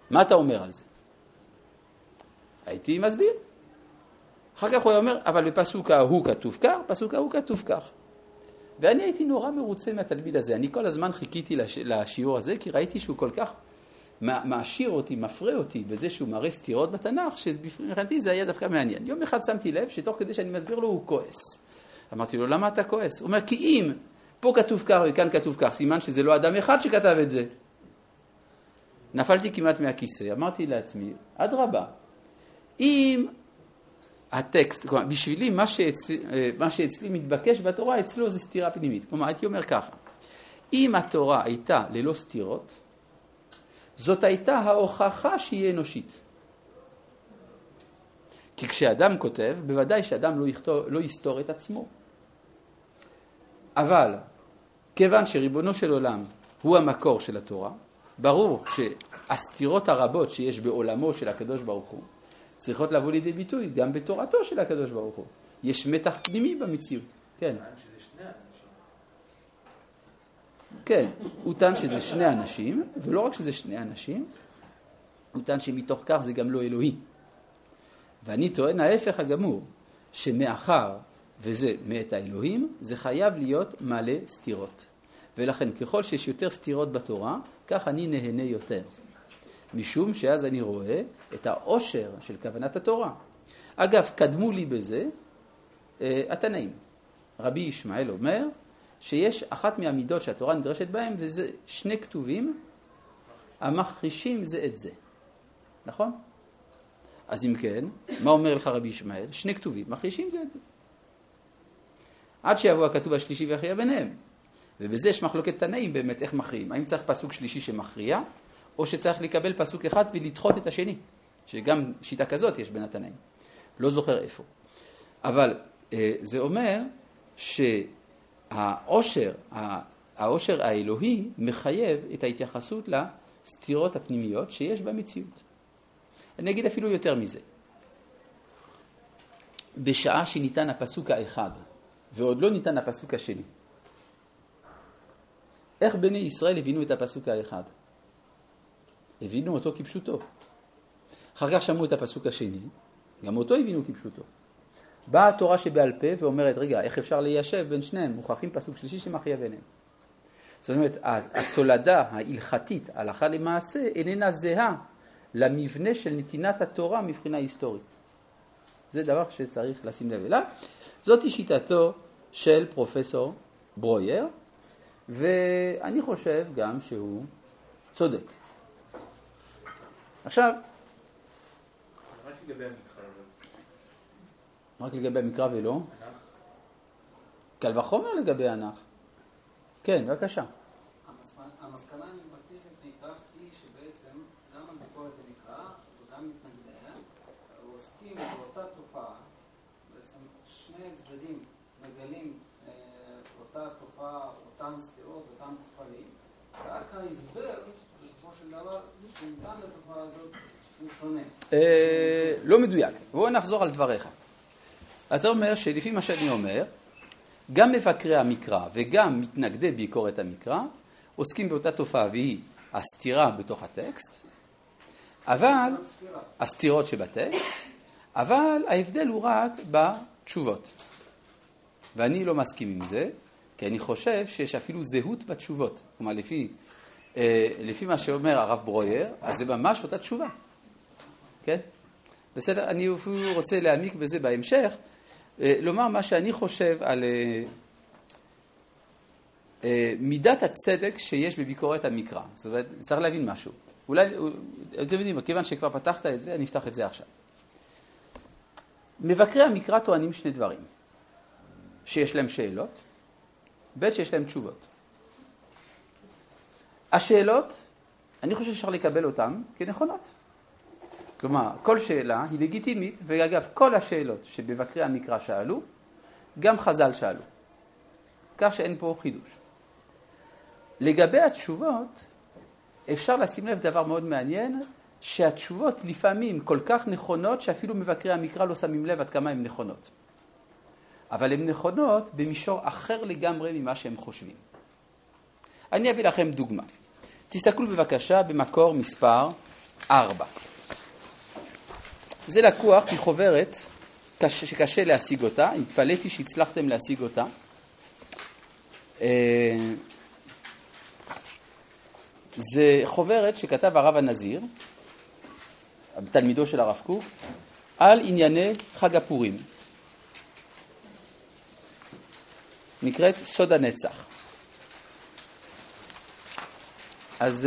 Speaker 1: מה אתה אומר על זה? הייתי מסביר. אחר כך הוא אומר, אבל בפסוק ההוא כתוב כך, בפסוק ההוא כתוב כך. ואני הייתי נורא מרוצה מהתלמיד הזה. אני כל הזמן חיכיתי לשיעור הזה, כי ראיתי שהוא כל כך מעשיר אותי, מפרה אותי, בזה שהוא מראה סתירות בתנ"ך, שבפרנתי זה היה דווקא מעניין. יום אחד שמתי לב שתוך כדי שאני מסביר לו הוא כועס. אמרתי לו, למה אתה כועס? הוא אומר, כי אם פה כתוב כך וכאן כתוב כך, סימן שזה לא אדם אחד שכתב את זה. נפלתי כמעט מהכיסא, אמרתי לעצמי, אדרבה, אם הטקסט, כלומר, בשבילי מה שאצלי מתבקש בתורה, אצלו זה סתירה פנימית. כלומר, הייתי אומר ככה, אם התורה הייתה ללא סתירות, זאת הייתה ההוכחה שהיא אנושית. כי כשאדם כותב, בוודאי שאדם לא יסתור את עצמו. אבל, כיוון שריבונו של עולם הוא המקור של התורה, ברור שהסתירות הרבות שיש בעולמו של הקדוש ברוך הוא, צריכות לבוא לידי ביטוי גם בתורתו של הקדוש ברוך הוא. יש מתח פנימי במציאות. כן. כן, הוא טען שזה שני אנשים, ולא רק שזה שני אנשים, הוא טען שמתוך כך זה גם לא אלוהי. ואני טוען ההפך הגמור, שמאחר וזה מאת האלוהים, זה חייב להיות מלא סתירות. ולכן ככל שיש יותר סתירות בתורה, כך אני נהנה יותר. משום שאז אני רואה את העושר של כוונת התורה. אגב, קדמו לי בזה התנאים. רבי ישמעאל אומר שיש אחת מהמידות שהתורה נדרשת בהם, וזה שני כתובים המכחישים זה את זה. נכון? אז אם כן, מה אומר לך רבי ישמעאל? שני כתובים מכחישים זה את זה. עד שיבוא הכתוב השלישי ויכריע ביניהם. ובזה יש מחלוקת תנאים באמת איך מכריעים. האם צריך פסוק שלישי שמכריע, או שצריך לקבל פסוק אחד ולדחות את השני. שגם שיטה כזאת יש בין התנאים. לא זוכר איפה. אבל זה אומר שהעושר האלוהי מחייב את ההתייחסות לסתירות הפנימיות שיש במציאות. אני אגיד אפילו יותר מזה. בשעה שניתן הפסוק האחד, ועוד לא ניתן הפסוק השני, איך בני ישראל הבינו את הפסוק האחד? הבינו אותו כפשוטו. אחר כך שמעו את הפסוק השני, גם אותו הבינו כפשוטו. באה התורה שבעל פה ואומרת, רגע, איך אפשר ליישב בין שניהם? מוכרחים פסוק שלישי שמכריע ביניהם. זאת אומרת, התולדה ההלכתית, הלכה למעשה, איננה זהה למבנה של נתינת התורה מבחינה היסטורית. זה דבר שצריך לשים לב אליו. זאת היא שיטתו של פרופסור ברויר, ואני חושב גם שהוא צודק. עכשיו,
Speaker 4: רק לגבי המקרא.
Speaker 1: רק לגבי המקרא ולא? קל וחומר לגבי הנח. כן, בבקשה.
Speaker 3: המסקנה המתבקשת מכך היא שבעצם גם הביקורת המקרא וגם מתנגדיה עוסקים באותה תופעה. בעצם שני הצדדים מגלים אותה תופעה, אותן סתירות, אותם כפלים. רק ההסבר, בסופו של דבר, שניתן לתופעה הזאת הוא שונה.
Speaker 1: לא מדויק. בואו נחזור על דבריך. אתה אומר שלפי מה שאני אומר, גם מבקרי המקרא וגם מתנגדי ביקורת המקרא עוסקים באותה תופעה והיא הסתירה בתוך הטקסט, אבל הסתירות שבטקסט, אבל ההבדל הוא רק בתשובות. ואני לא מסכים עם זה, כי אני חושב שיש אפילו זהות בתשובות. כלומר, לפי מה שאומר הרב ברויר, אז זה ממש אותה תשובה. כן? בסדר, אני רוצה להעמיק בזה בהמשך, לומר מה שאני חושב על מידת הצדק שיש בביקורת המקרא. זאת אומרת, צריך להבין משהו. אולי, אתם יודעים, כיוון שכבר פתחת את זה, אני אפתח את זה עכשיו. מבקרי המקרא טוענים שני דברים. שיש להם שאלות, ב' שיש להם תשובות. השאלות, אני חושב שאפשר לקבל אותן כנכונות. כלומר, כל שאלה היא לגיטימית, ואגב, כל השאלות שבבקרי המקרא שאלו, גם חז"ל שאלו. כך שאין פה חידוש. לגבי התשובות, אפשר לשים לב דבר מאוד מעניין, שהתשובות לפעמים כל כך נכונות, שאפילו מבקרי המקרא לא שמים לב עד כמה הן נכונות. אבל הן נכונות במישור אחר לגמרי ממה שהם חושבים. אני אביא לכם דוגמה. תסתכלו בבקשה במקור מספר 4. זה לקוח מחוברת שקשה להשיג אותה, התפלאתי שהצלחתם להשיג אותה. זה חוברת שכתב הרב הנזיר, תלמידו של הרב קוק, על ענייני חג הפורים. נקראת סוד הנצח. אז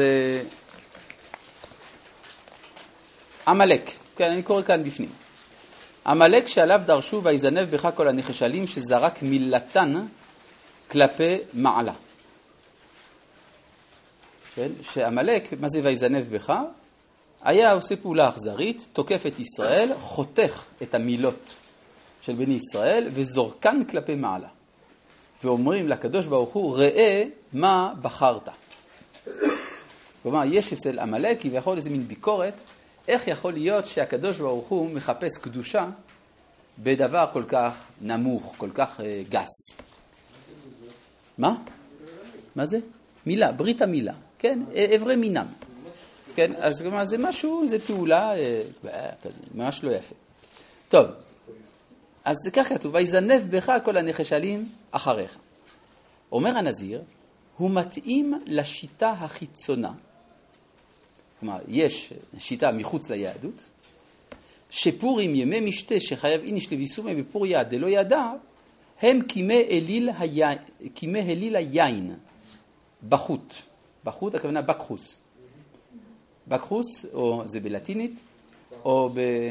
Speaker 1: עמלק, כן, אני קורא כאן בפנים. עמלק שעליו דרשו ויזנב בך כל הנחשלים שזרק מילתן כלפי מעלה. כן? שעמלק, מה זה ויזנב בך? היה עושה פעולה אכזרית, תוקף את ישראל, חותך את המילות של בני ישראל וזורקן כלפי מעלה. ואומרים לקדוש ברוך הוא, ראה מה בחרת. כלומר, יש אצל עמלק כביכול איזה מין ביקורת, איך יכול להיות שהקדוש ברוך הוא מחפש קדושה בדבר כל כך נמוך, כל כך גס. מה? מה זה? מילה, ברית המילה, כן? עברי מינם. כן, אז כלומר, זה משהו, זה פעולה, כזה, ממש לא יפה. טוב, אז זה כך כתוב, ויזנב בך כל הנחשלים אחריך. אומר הנזיר, הוא מתאים לשיטה החיצונה, כלומר, יש שיטה מחוץ ליהדות, שפורים ימי משתה שחייב איניש לביסומי בפוריה דלא ידע, הם כימי הליל היין, בחוט. בחוט הכוונה בקחוס. בקחוס, או זה בלטינית, או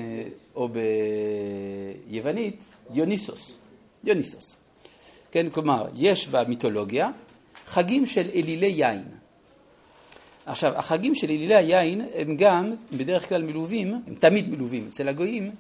Speaker 1: ביוונית, דיוניסוס. דיוניסוס. כן, כלומר, יש במיתולוגיה חגים של אלילי יין. עכשיו, החגים של אלילי היין הם גם בדרך כלל מלווים, הם תמיד מלווים אצל הגויים,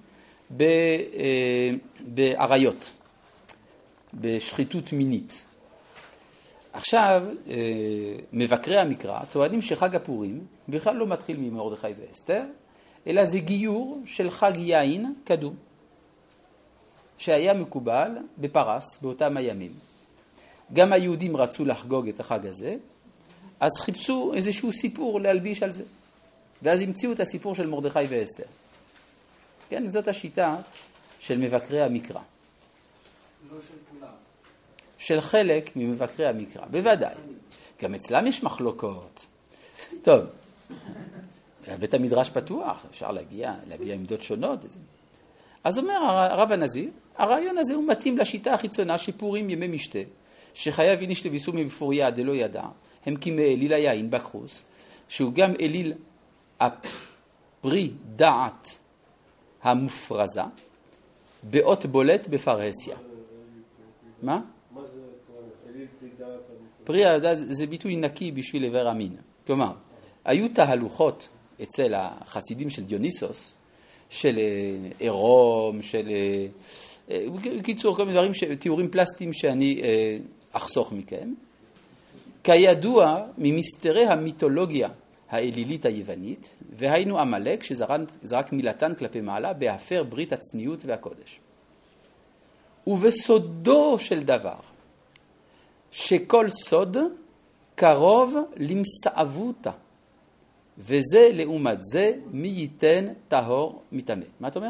Speaker 1: בעריות, בשחיתות מינית. עכשיו, מבקרי המקרא טוענים שחג הפורים בכלל לא מתחיל ממרדכי ואסתר, אלא זה גיור של חג יין קדום, שהיה מקובל בפרס באותם הימים. גם היהודים רצו לחגוג את החג הזה, אז חיפשו איזשהו סיפור להלביש על זה. ואז המציאו את הסיפור של מרדכי ואסתר. כן, זאת השיטה של מבקרי המקרא.
Speaker 3: לא של כולם.
Speaker 1: של חלק ממבקרי המקרא, בוודאי. גם אצלם יש מחלוקות. טוב, בית המדרש פתוח, אפשר להביע עמדות שונות. אז אומר הרב הנזיר, הרעיון הזה הוא מתאים לשיטה החיצונה שפורים ימי משתה, שחייב איניש לביסומי בפוריה דלא ידע, הם כימי אליל היין בקחוס, שהוא גם אליל הפרי דעת המופרזה, באות בולט בפרהסיה. מה?
Speaker 5: מה זה אליל פרי דעת?
Speaker 1: פרי הדעת זה ביטוי נקי בשביל עבר המין. כלומר, היו תהלוכות אצל החסידים של דיוניסוס, של עירום, של קיצור, כל מיני דברים, תיאורים פלסטיים שאני אחסוך מכם. כידוע ממסתרי המיתולוגיה האלילית היוונית, והיינו עמלק שזרק מילתן כלפי מעלה בהפר ברית הצניעות והקודש. ובסודו של דבר, שכל סוד קרוב למסעבותה, וזה לעומת זה מי ייתן טהור מטמא. מה אתה אומר?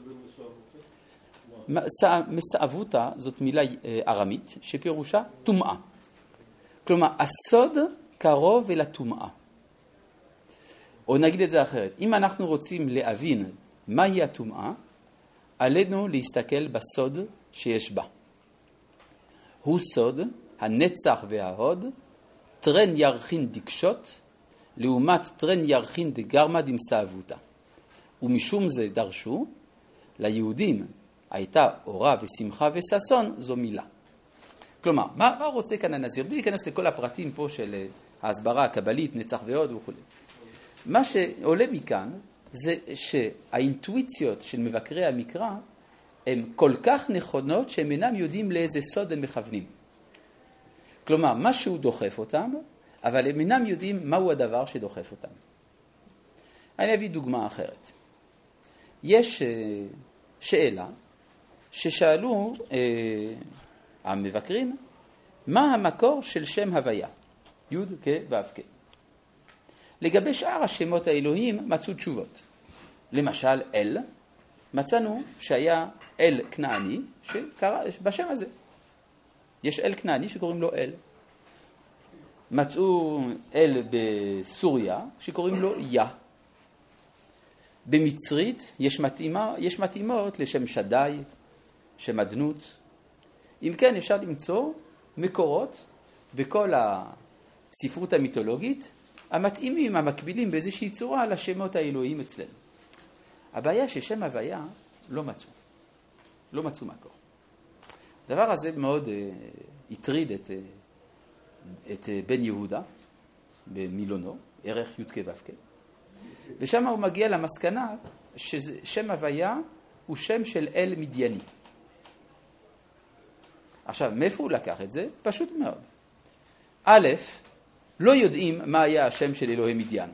Speaker 1: מסעבותה זאת מילה ארמית שפירושה טומאה. כלומר, הסוד קרוב אל הטומאה. או נגיד את זה אחרת, אם אנחנו רוצים להבין מהי הטומאה, עלינו להסתכל בסוד שיש בה. הוא סוד, הנצח וההוד, טרן ירחין דקשות, לעומת טרן ירחין דגרמה דמסעבותה. ומשום זה דרשו, ליהודים הייתה אורה ושמחה וששון, זו מילה. כלומר, מה רוצה כאן הנזיר? בלי להיכנס לכל הפרטים פה של ההסברה הקבלית, נצח והוד וכו'. מה שעולה מכאן זה שהאינטואיציות של מבקרי המקרא הן כל כך נכונות שהם אינם יודעים לאיזה סוד הם מכוונים. כלומר, משהו דוחף אותם, אבל הם אינם יודעים מהו הדבר שדוחף אותם. אני אביא דוגמה אחרת. יש שאלה ששאלו המבקרים, מה המקור של שם הוויה? י' כ' ו' כ'. לגבי שאר השמות האלוהים מצאו תשובות. למשל אל, מצאנו שהיה אל כנעני שקרא בשם הזה. יש אל כנעני שקוראים לו אל. מצאו אל בסוריה שקוראים לו יה. במצרית יש מתאימות לשם שדי, שם אדנות. אם כן, אפשר למצוא מקורות בכל הספרות המיתולוגית המתאימים, המקבילים באיזושהי צורה לשמות האלוהים אצלנו. הבעיה ששם הוויה לא מצאו מקור. הדבר הזה מאוד הטריד את בן יהודה במילונו, ערך י' כ' ו' כ', ושם הוא מגיע למסקנה ששם הוויה הוא שם של אל מדייני. עכשיו, מאיפה הוא לקח את זה? פשוט מאוד. א', לא יודעים מה היה השם של אלוהי מדיין.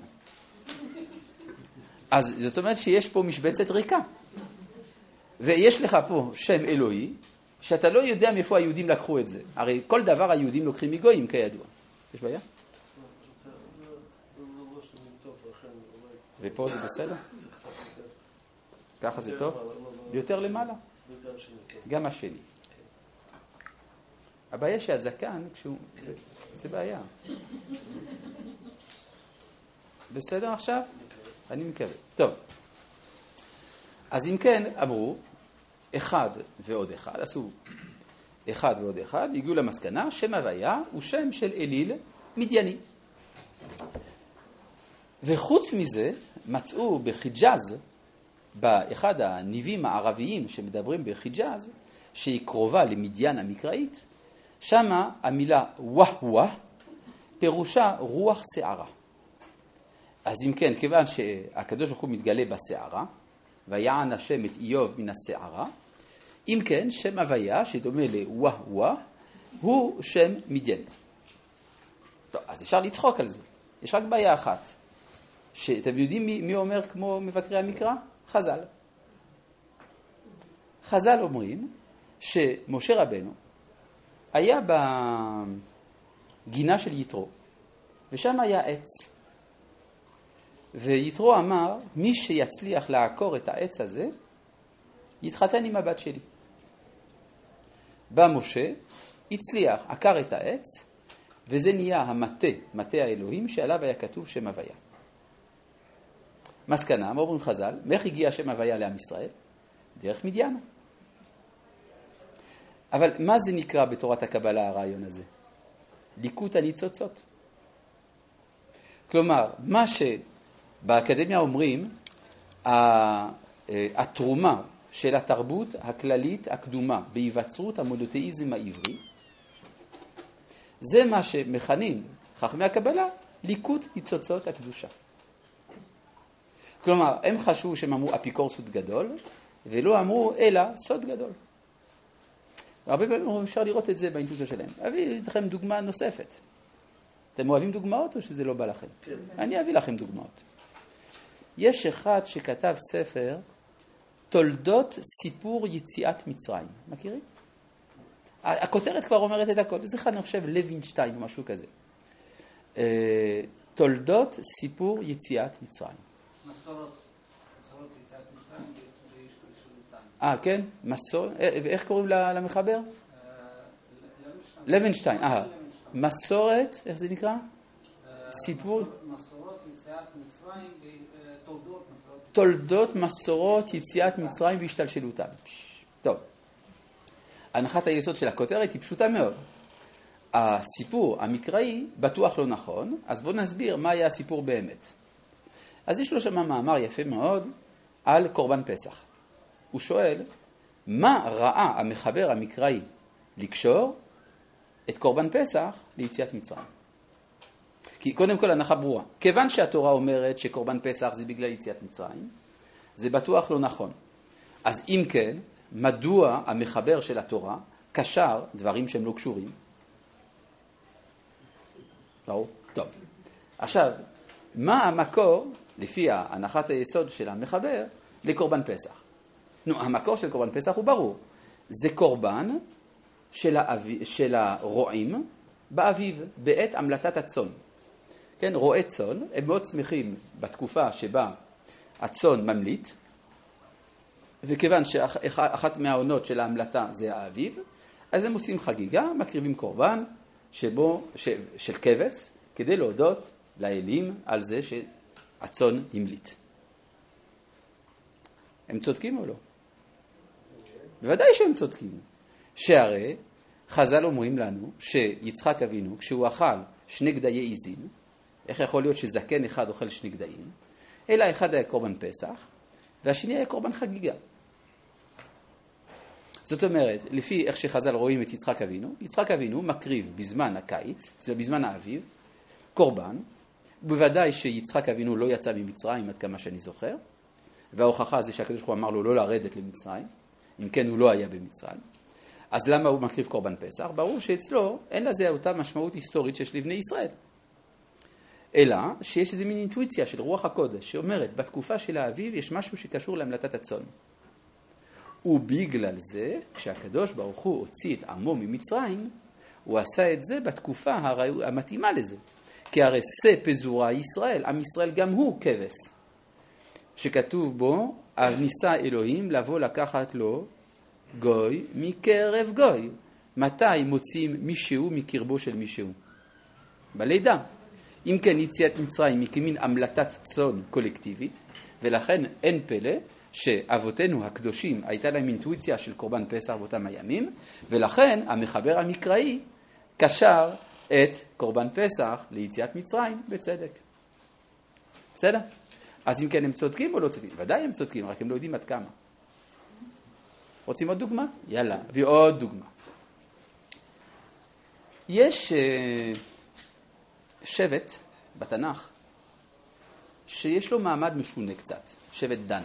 Speaker 1: אז זאת אומרת שיש פה משבצת ריקה. ויש לך פה שם אלוהי, שאתה לא יודע מאיפה היהודים לקחו את זה. הרי כל דבר היהודים לוקחים מגויים, כידוע. יש בעיה? ופה זה בסדר? ככה זה טוב? יותר למעלה? גם השני. הבעיה שהזקן, זה בעיה. בסדר עכשיו? אני מקווה. טוב. אז אם כן, אמרו, אחד ועוד אחד, עשו אחד ועוד אחד, הגיעו למסקנה, שם הוויה הוא שם של אליל מדייני. וחוץ מזה, מצאו בחיג'אז, באחד הניבים הערביים שמדברים בחיג'אז, שהיא קרובה למדיין המקראית, שמה המילה ווה פירושה רוח שערה. אז אם כן, כיוון שהקדוש ברוך הוא מתגלה בשערה, ויען השם את איוב מן השערה, אם כן, שם הוויה שדומה לווה הוא שם מדיין. טוב, אז אפשר לצחוק על זה. יש רק בעיה אחת. שאתם יודעים מי אומר כמו מבקרי המקרא? חז"ל. חז"ל אומרים שמשה רבנו היה בגינה של יתרו, ושם היה עץ. ויתרו אמר, מי שיצליח לעקור את העץ הזה, יתחתן עם הבת שלי. בא משה, הצליח, עקר את העץ, וזה נהיה המטה, מטה האלוהים, שעליו היה כתוב שם הוויה. מסקנה, מה אומרים חז"ל? מאיך הגיע שם הוויה לעם ישראל? דרך מדיין. אבל מה זה נקרא בתורת הקבלה הרעיון הזה? ליקוט הניצוצות. כלומר, מה שבאקדמיה אומרים, התרומה של התרבות הכללית הקדומה בהיווצרות המונותאיזם העברי, זה מה שמכנים חכמי הקבלה ליקוט ניצוצות הקדושה. כלומר, הם חשבו שהם אמרו אפיקורסות גדול, ולא אמרו אלא סוד גדול. הרבה פעמים אפשר לראות את זה באינטואיציה שלהם. אביא לכם דוגמה נוספת. אתם אוהבים דוגמאות או שזה לא בא לכם? כן. אני אביא לכם דוגמאות. יש אחד שכתב ספר תולדות סיפור יציאת מצרים. מכירים? הכותרת כבר אומרת את הכל. זה אחד אני חושב לוינשטיין או משהו כזה. תולדות סיפור יציאת מצרים.
Speaker 3: מסורות יציאת מצרים בהשתלשלותן.
Speaker 1: כן? מסורת. ואיך קוראים למחבר? לוינשטיין. מסורת, איך זה נקרא? סיפור?
Speaker 3: מסורות יציאת מצרים
Speaker 1: תולדות מסורות יציאת מצרים והשתלשלותן. טוב. הנחת היסוד של הכותרת היא פשוטה מאוד. הסיפור המקראי בטוח לא נכון, אז בואו נסביר מה היה הסיפור באמת. אז יש לו שם מאמר יפה מאוד על קורבן פסח. הוא שואל, מה ראה המחבר המקראי לקשור את קורבן פסח ליציאת מצרים? כי קודם כל הנחה ברורה. כיוון שהתורה אומרת שקורבן פסח זה בגלל יציאת מצרים, זה בטוח לא נכון. אז אם כן, מדוע המחבר של התורה קשר דברים שהם לא קשורים? ברור? טוב. עכשיו, מה המקור, לפי הנחת היסוד של המחבר, לקורבן פסח? המקור של קורבן פסח הוא ברור. זה קורבן של הרועים באביב, בעת המלטת הצאן. כן, רועי צאן, הם מאוד שמחים בתקופה שבה הצאן ממליט, וכיוון שאחת מהעונות של ההמלטה זה האביב, אז הם עושים חגיגה, מקריבים קורבן של כבש, כדי להודות לאלים על זה שהצאן המליט. הם צודקים או לא? בוודאי שהם צודקים. שהרי חז"ל אומרים לנו שיצחק אבינו, כשהוא אכל 2 גדיי עיזים, איך יכול להיות שזקן אחד אוכל 2 גדיים? אלא אחד היה קורבן פסח, והשני היה קורבן חגיגה. זאת אומרת, לפי איך שחז"ל רואים את יצחק אבינו מקריב בזמן הקיץ, זה בזמן האביב, קורבן, בוודאי שיצחק אבינו לא יצא ממצרים עד כמה שאני זוכר, וההוכחה זה שהקדוש ברוך הוא אמר לו לא לרדת למצרים, אם כן הוא לא היה במצרים. אז למה הוא מקריב קורבן פסח? ברור שאצלו אין לזה אותה משמעות היסטורית שיש לבני ישראל. אלא שיש איזו מין אינטואיציה של רוח הקודש שאומרת בתקופה של האביב יש משהו שקשור להמלטת הצאן. ובגלל זה, כשהקדוש ברוך הוא הוציא את עמו ממצרים, הוא עשה את זה בתקופה המתאימה לזה. כי הרי פזורה ישראל, עם ישראל גם הוא כבש, שכתוב בו, ניסה אלוהים לבוא לקחת לו גוי מקרב גוי. מתי מוצאים מישהו מקרבו של מישהו? בלידה. אם כן, יציאת מצרים היא כמין המלטת צאן קולקטיבית, ולכן אין פלא שאבותינו הקדושים הייתה להם אינטואיציה של קורבן פסח באותם הימים, ולכן המחבר המקראי קשר את קורבן פסח ליציאת מצרים בצדק. בסדר? אז אם כן הם צודקים או לא צודקים? ודאי הם צודקים, רק הם לא יודעים עד כמה. רוצים עוד דוגמה? יאללה, ועוד דוגמה. יש שבט בתנ"ך שיש לו מעמד משונה קצת, שבט דן.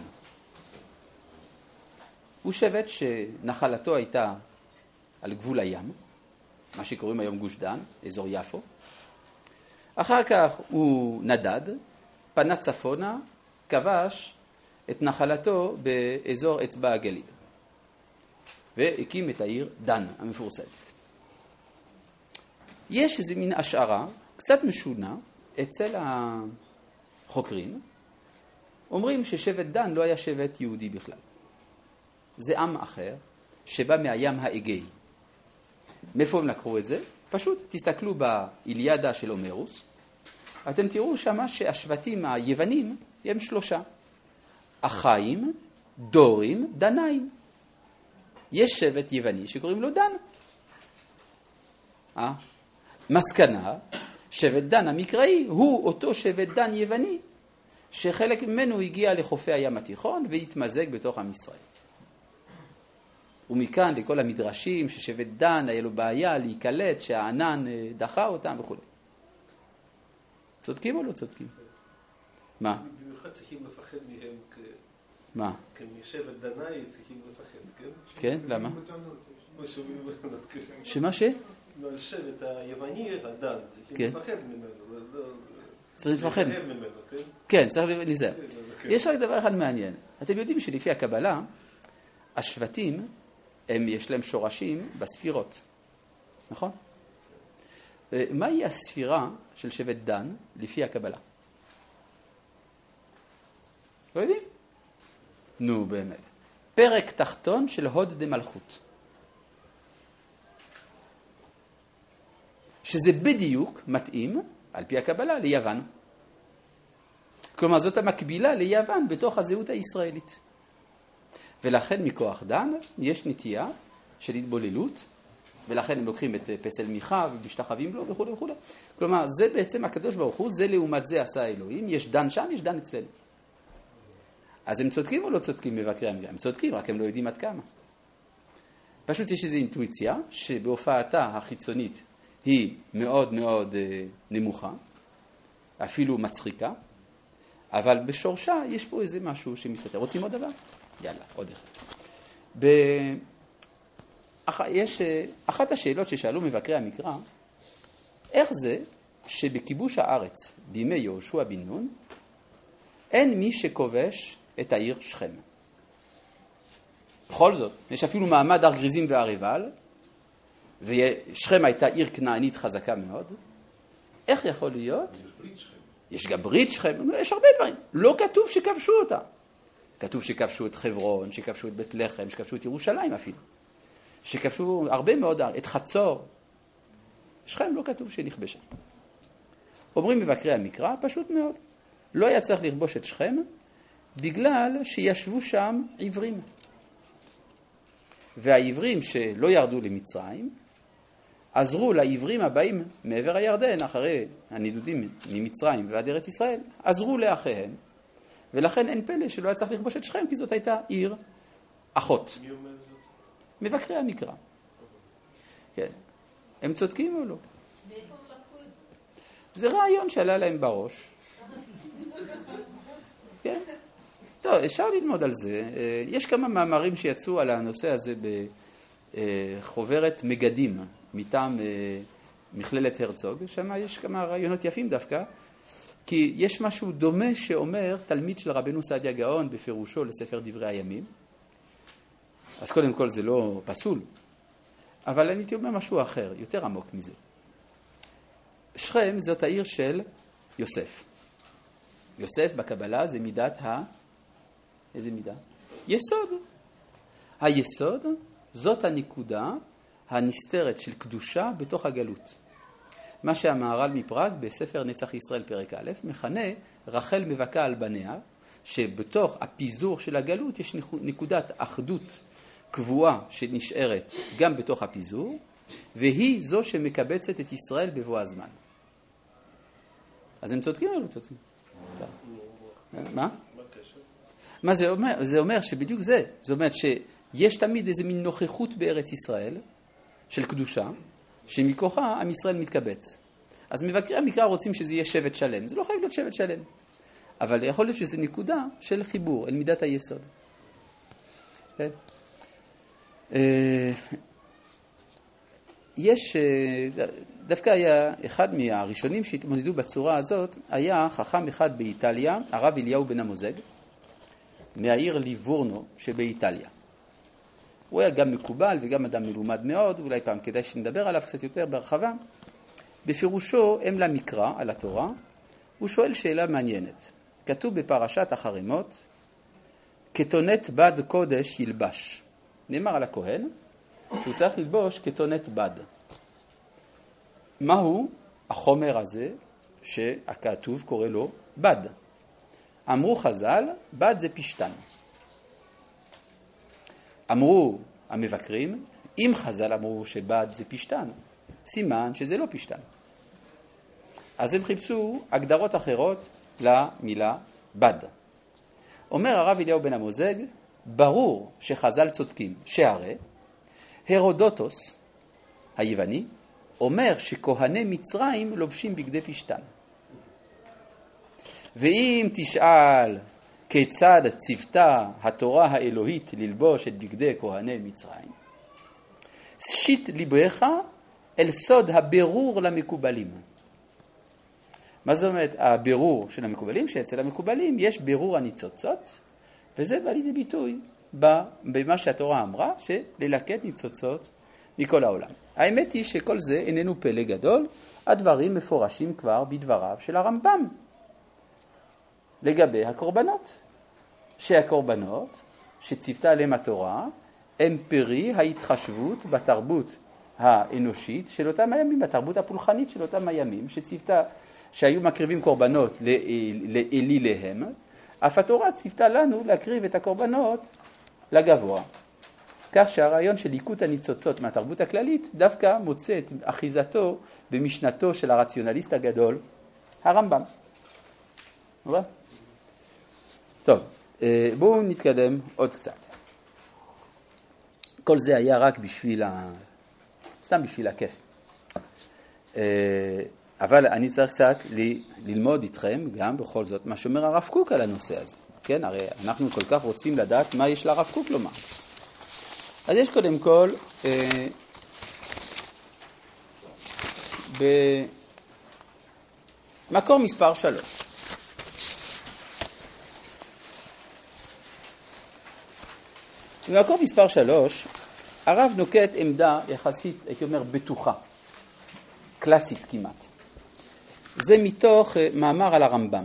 Speaker 1: הוא שבט שנחלתו הייתה על גבול הים, מה שקוראים היום גוש דן, אזור יפו. אחר כך הוא נדד, פנה צפונה, כבש את נחלתו באזור אצבע הגליל, והקים את העיר דן המפורסמת. יש איזו מין השערה, קצת משונה, אצל החוקרים, אומרים ששבט דן לא היה שבט יהודי בכלל. זה עם אחר שבא מהים האגאי. מאיפה הם לקחו את זה? פשוט תסתכלו באיליאדה של הומרוס, אתם תראו שמה שהשבטים היוונים הם 3. אחאים, דורים, דנאים. יש שבט יווני שקוראים לו דן. מסקנה, שבט דן המקראי הוא אותו שבט דן יווני, שחלק ממנו הגיע לחופי הים התיכון והתמזג בתוך עם ישראל. ומכאן לכל המדרשים ששבט דן היה לו בעיה להיקלט, שהענן דחה אותם וכו'. צודקים או לא צודקים? מה?
Speaker 5: במיוחד צריכים לפחד מהם
Speaker 1: מה?
Speaker 5: כשבט דנאי צריכים לפחד, כן?
Speaker 1: כן, למה?
Speaker 5: משהו ממנו, כן.
Speaker 1: שמה ש?
Speaker 5: השבט היווני, הדן, צריכים לפחד ממנו.
Speaker 1: צריך לפחד.
Speaker 5: להיזהר ממנו, כן?
Speaker 1: כן, צריך להיזהר. יש רק דבר אחד מעניין. אתם יודעים שלפי הקבלה, השבטים, יש להם שורשים בספירות. נכון? מהי הספירה של שבט דן לפי הקבלה? לא יודעים? נו, באמת. פרק תחתון של הוד דמלכות. שזה בדיוק מתאים, על פי הקבלה, ליוון. כלומר, זאת המקבילה ליוון בתוך הזהות הישראלית. ולכן מכוח דן יש נטייה של התבוללות, ולכן הם לוקחים את פסל מיכה ומשתחווים לו וכו' וכו'. כלומר, זה בעצם הקדוש ברוך הוא, זה לעומת זה עשה אלוהים, יש דן שם, יש דן אצלנו. אז הם צודקים או לא צודקים מבקרי המקרא? הם צודקים, רק הם לא יודעים עד כמה. פשוט יש איזו אינטואיציה שבהופעתה החיצונית היא מאוד מאוד נמוכה, אפילו מצחיקה, אבל בשורשה יש פה איזה משהו שמסתתר. רוצים עוד דבר? יאללה, עוד אחד. יש אחת השאלות ששאלו מבקרי המקרא, איך זה שבכיבוש הארץ בימי יהושע בן נון אין מי שכובש את העיר שכם? בכל זאת, יש אפילו מעמד הר גריזים והר עיבל, ושכם הייתה עיר כנענית חזקה מאוד. איך יכול להיות? יש גם ברית שכם, יש הרבה דברים. לא כתוב שכבשו אותה. כתוב שכבשו את חברון, שכבשו את בית לחם, שכבשו את ירושלים אפילו. שכבשו הרבה מאוד, את חצור. שכם לא כתוב שנכבשה. אומרים מבקרי המקרא, פשוט מאוד. לא היה צריך לכבוש את שכם, בגלל שישבו שם עברים. והעברים שלא ירדו למצרים, עזרו לעברים הבאים מעבר הירדן, אחרי הנידודים ממצרים ועד ארץ ישראל, עזרו לאחיהם, ולכן אין פלא שלא היה צריך לכבוש את שכם, כי זאת הייתה עיר אחות.
Speaker 5: מי אומר זאת?
Speaker 1: מבקרי המקרא. כן. הם צודקים או לא? זה רעיון שעלה להם בראש. כן? טוב, אפשר ללמוד על זה. יש כמה מאמרים שיצאו על הנושא הזה בחוברת מגדים, מטעם מכללת הרצוג. שם יש כמה רעיונות יפים דווקא, כי יש משהו דומה שאומר תלמיד של רבנו סעדיה גאון בפירושו לספר דברי הימים. אז קודם כל זה לא פסול, אבל אני אומר משהו אחר, יותר עמוק מזה. שכם זאת העיר של יוסף. יוסף בקבלה זה מידת איזה מידה? יסוד. היסוד זאת הנקודה הנסתרת של קדושה בתוך הגלות. מה שהמהר"ל מפראג בספר נצח ישראל פרק א' מכנה רחל מבכה על בניה, שבתוך הפיזור של הגלות יש נקודת אחדות קבועה שנשארת גם בתוך הפיזור, והיא זו שמקבצת את ישראל בבוא הזמן. אז הם צודקים או לא צודקים? מה? מה זה אומר? זה אומר שבדיוק זה. זאת אומרת שיש תמיד איזה מין נוכחות בארץ ישראל של קדושה, שמכוחה עם ישראל מתקבץ. אז מבקרי המקרא רוצים שזה יהיה שבט שלם. זה לא חייב להיות שבט שלם. אבל יכול להיות שזה נקודה של חיבור אל מידת היסוד. כן? יש, דווקא היה אחד מהראשונים שהתמודדו בצורה הזאת, היה חכם אחד באיטליה, הרב אליהו בן המוזג, מהעיר ליבורנו שבאיטליה. הוא היה גם מקובל וגם אדם מלומד מאוד, אולי פעם כדאי שנדבר עליו קצת יותר בהרחבה. בפירושו אם למקרא על התורה, הוא שואל שאלה מעניינת. כתוב בפרשת החרמות, כתונת בד קודש ילבש. נאמר על הכהן שהוא צריך ללבוש כתונת בד. מהו החומר הזה שהכתוב קורא לו בד? אמרו חז"ל, בד זה פשטן. אמרו המבקרים, אם חז"ל אמרו שבד זה פשטן, סימן שזה לא פשטן. אז הם חיפשו הגדרות אחרות למילה בד. אומר הרב אליהו בן המוזג, ברור שחז"ל צודקים, שהרי הרודוטוס היווני אומר שכהני מצרים לובשים בגדי פשטן. ואם תשאל כיצד צוותה התורה האלוהית ללבוש את בגדי כהני מצרים, שיט ליבך אל סוד הבירור למקובלים. מה זאת אומרת הבירור של המקובלים? שאצל המקובלים יש בירור הניצוצות, וזה בא לידי ביטוי במה שהתורה אמרה, שללקט ניצוצות מכל העולם. האמת היא שכל זה איננו פלא גדול, הדברים מפורשים כבר בדבריו של הרמב"ם. לגבי הקורבנות, שהקורבנות שציוותה עליהם התורה, הם פרי ההתחשבות בתרבות האנושית של אותם הימים, בתרבות הפולחנית של אותם הימים, שציוותה, שהיו מקריבים קורבנות לאליליהם, אף התורה ציוותה לנו להקריב את הקורבנות לגבוה. כך שהרעיון של ליקוט הניצוצות מהתרבות הכללית דווקא מוצא את אחיזתו במשנתו של הרציונליסט הגדול, הרמב"ם. טוב, בואו נתקדם עוד קצת. כל זה היה רק סתם בשביל הכיף. אבל אני צריך קצת ללמוד איתכם גם בכל זאת מה שאומר הרב קוק על הנושא הזה. כן, הרי אנחנו כל כך רוצים לדעת מה יש לרב קוק לומר. אז יש קודם כל במקור מספר 3. במקור מספר 3, הרב נוקט עמדה יחסית, הייתי אומר, בטוחה, קלאסית כמעט. זה מתוך מאמר על הרמב"ם.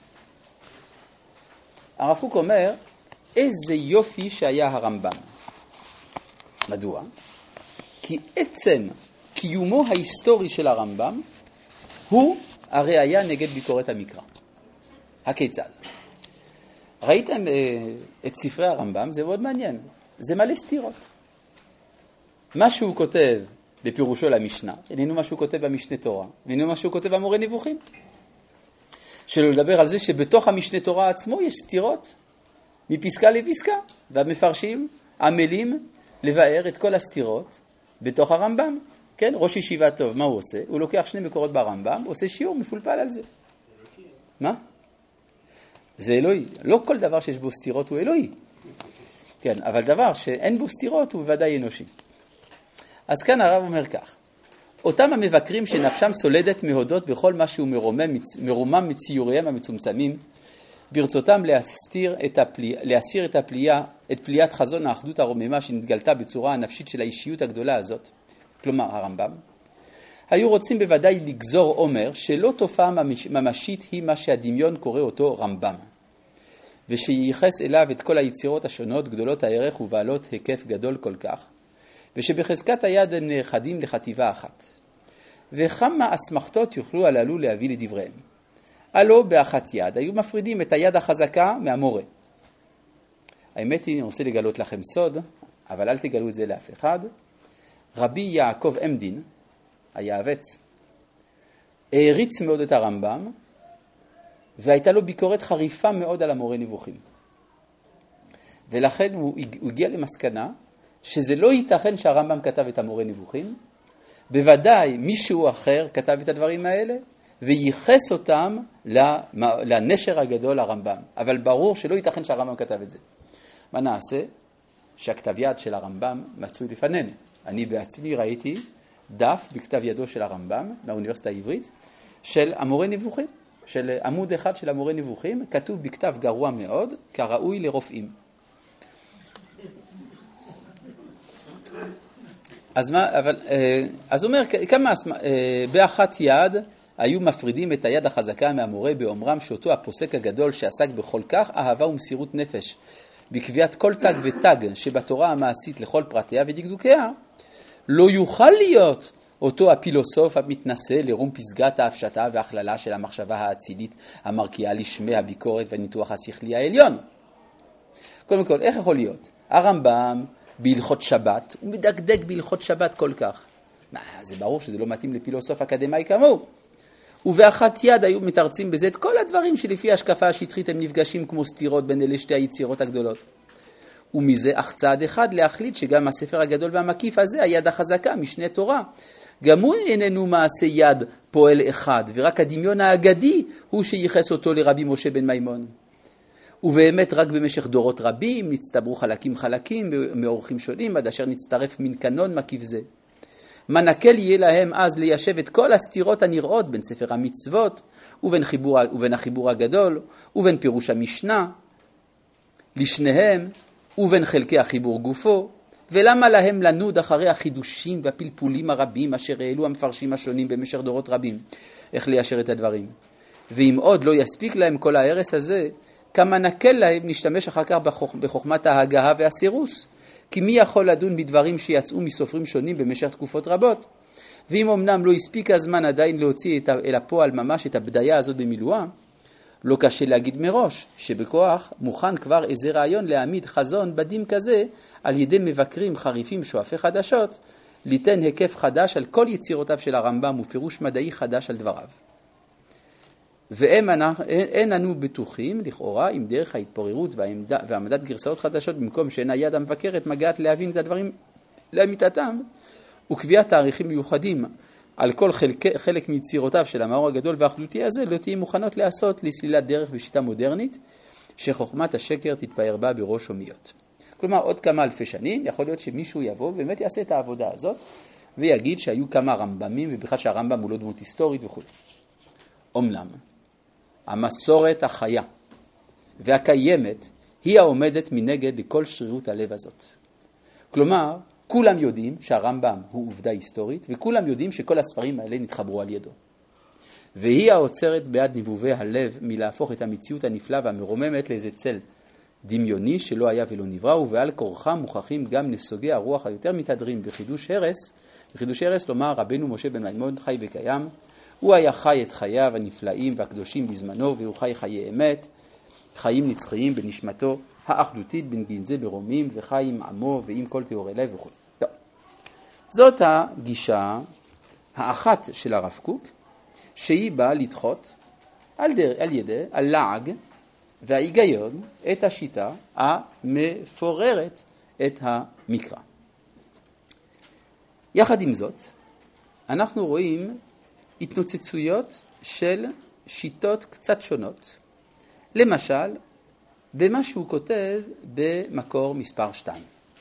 Speaker 1: הרב קוק אומר, איזה יופי שהיה הרמב"ם. מדוע? כי עצם קיומו ההיסטורי של הרמב"ם הוא הראיה נגד ביקורת המקרא. הכיצד? ראיתם את ספרי הרמב"ם, זה מאוד מעניין. זה מלא סתירות. מה שהוא כותב בפירושו למשנה, איננו מה שהוא כותב במשנה תורה, ואיננו מה שהוא כותב במורה נבוכים. שלא לדבר על זה שבתוך המשנה תורה עצמו יש סתירות, מפסקה לפסקה, והמפרשים עמלים לבאר את כל הסתירות בתוך הרמב"ם. כן, ראש ישיבה טוב, מה הוא עושה? הוא לוקח שני מקורות ברמב"ם, עושה שיעור מפולפל על זה. מה? זה אלוהי. לא כל דבר שיש בו סתירות הוא אלוהי. כן, אבל דבר שאין בו סתירות הוא בוודאי אנושי. אז כאן הרב אומר כך, אותם המבקרים שנפשם סולדת מהודות בכל מה שהוא מרומם מציוריהם המצומצמים, ברצותם להסיר את פליאת חזון האחדות הרוממה שנתגלתה בצורה הנפשית של האישיות הגדולה הזאת, כלומר הרמב"ם, היו רוצים בוודאי לגזור אומר שלא תופעה ממשית היא מה שהדמיון קורא אותו רמב"ם, ושייחס אליו את כל היצירות השונות גדולות הערך ובעלות היקף גדול כל כך, ושבחזקת היד הם נאחדים לחטיבה אחת. וכמה אסמכתות יוכלו הללו להביא לדבריהם. הלא באחת יד היו מפרידים את היד החזקה מהמורה. האמת היא, אני רוצה לגלות לכם סוד, אבל אל תגלו את זה לאף אחד. רבי יעקב עמדין, היעבץ, העריץ מאוד את הרמב"ם, והייתה לו ביקורת חריפה מאוד על המורה נבוכים. ולכן הוא הגיע למסקנה שזה לא ייתכן שהרמב"ם כתב את המורה נבוכים, בוודאי מישהו אחר כתב את הדברים האלה, וייחס אותם לנשר הגדול הרמב"ם. אבל ברור שלא ייתכן שהרמב"ם כתב את זה. מה נעשה? שהכתב יד של הרמב"ם מצוי לפנינו. אני בעצמי ראיתי דף בכתב ידו של הרמב"ם, מהאוניברסיטה העברית, של המורה נבוכים, של עמוד אחד של המורה נבוכים, כתוב בכתב גרוע מאוד, כראוי לרופאים. אז אומר, באחת יד היו מפרידים את היד החזקה מהמורה באומרם שאותו הפוסק הגדול שעסק בכל כך אהבה ומסירות נפש בקביעת כל תג ותג שבתורה המעשית לכל פרטיה ודקדוקיה, לא יוכל להיות אותו הפילוסוף המתנסה לרום פסגת ההפשטה והכללה של המחשבה האצילית המרקיעה לשמי הביקורת והניתוח השכלי העליון. קודם כל, איך יכול להיות? הרמב"ם בהלכות שבת, הוא מדקדק בהלכות שבת כל כך. זה ברור שזה לא מתאים לפילוסוף אקדמי כמוהו. ובאחת יד היו מתרצים בזה את כל הדברים שלפי השקפה השטחית הם נפגשים כמו סתירות בין אלה שתי היצירות הגדולות. ומזה אך צעד אחד להחליט שגם הספר הגדול והמקיף הזה, היד החזקה, משנה תורה, גם הוא איננו מעשה יד פועל אחד, ורק הדמיון האגדי הוא שייחס אותו לרבי משה בן מימון. ובאמת רק במשך דורות רבים נצטברו חלקים מאורחים שונים, עד אשר נצטרף מן קנון מקיף זה. מה נקל יהיה להם אז ליישב את כל הסתירות הנראות בין ספר המצוות, ובין החיבור הגדול, ובין פירוש המשנה, לשניהם, ובין חלקי החיבור גופו, ולמה להם לנוד אחרי החידושים והפלפולים הרבים אשר העלו המפרשים השונים במשך דורות רבים, איך ליישר את הדברים. ואם עוד לא יספיק להם כל הערס הזה, כמה נקל להם להשתמש אחר כך בחוכמת ההגהה והסירוס, כי מי יכול לדון בדברים שיצאו מסופרים שונים במשך תקופות רבות? ואם אמנם לא הספיק הזמן עדיין להוציא אל הפועל ממש את הבדיה הזאת במילואה, לא קשה להגיד מראש שבכוח מוכן כבר איזה רעיון להעמיד חזון בדים כזה על ידי מבקרים חריפים שואפי חדשות, ליתן היקף חדש על כל יצירותיו של הרמב"ם ופירוש מדעי חדש על דבריו. ואין אנו בטוחים לכאורה עם דרך ההתפוררות והעמדת גרסאות חדשות במקום שאין היד המבקרת מגעת להבין את הדברים לאמיתתם, וקביעת תאריכים מיוחדים על כל חלק מיצירותיו של המאור הגדול והאחדותי הזה לא תהיה מוכנות לעשות לסלילת דרך בשיטה מודרנית שחוכמת השקר תתפאר בה בראש הומיות. כלומר עוד כמה אלפי שנים יכול להיות שמישהו יבוא ובאמת יעשה את העבודה הזאת ויגיד שהיו כמה רמב"מים ובכלל שהרמב"ם הוא לא דמות היסטורית וכו'. אומנם המסורת החיה והקיימת היא העומדת מנגד לכל שרירות הלב הזאת. כלומר, כולם יודעים שהרמב"ם הוא עובדה היסטורית, וכולם יודעים שכל הספרים האלה נתחברו על ידו. והיא העוצרת בעד ניבובי הלב מלהפוך את המציאות הנפלאה והמרוממת לאיזה צל דמיוני שלא היה ולא נברא, ובעל כורחם מוכחים גם נסוגי הרוח היותר מתהדרים בחידוש הרס. בחידוש הרס לומר רבנו משה בן מימון חי וקיים, הוא היה חי את חייו הנפלאים והקדושים בזמנו, והוא חי חיי אמת, חיים נצחיים בנשמתו האחדותית בין גנזי ברומים, וחי עם עמו ועם כל תיאורי לב וכו'. טוב. זאת הגישה האחת של הרב קוק, שהיא באה לדחות על ידי הלעג וההיגיון את השיטה המפוררת את המקרא. יחד עם זאת, אנחנו רואים התנוצצויות של שיטות קצת שונות, למשל, במה שהוא כותב במקור מספר 2.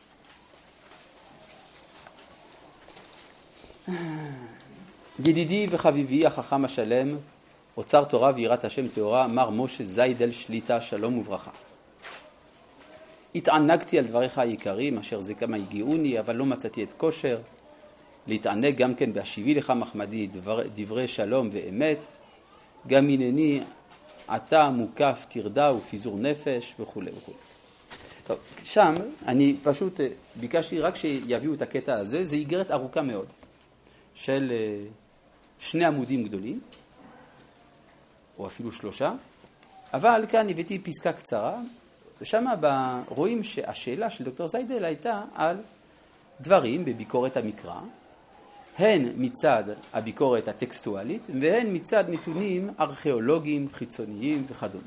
Speaker 1: ידידי וחביבי החכם השלם, אוצר תורה ויראת השם תורה, מר משה זיידל שליטה, שלום וברכה. התענגתי על דבריך היקרים, אשר זה כמה הגיעוני, אבל לא מצאתי את כושר. להתענג גם כן בהשיבי לך מחמדי דברי שלום ואמת, גם הנני עתה מוקף תרדה ופיזור נפש וכו' וכו'. טוב, שם אני פשוט ביקשתי רק שיביאו את הקטע הזה, זה איגרת ארוכה מאוד, של 2 עמודים גדולים, או אפילו 3, אבל כאן הבאתי פסקה קצרה, ושם רואים שהשאלה של דוקטור זיידל הייתה על דברים בביקורת המקרא, הן מצד הביקורת הטקסטואלית, והן מצד נתונים ארכיאולוגיים, חיצוניים וכדומה.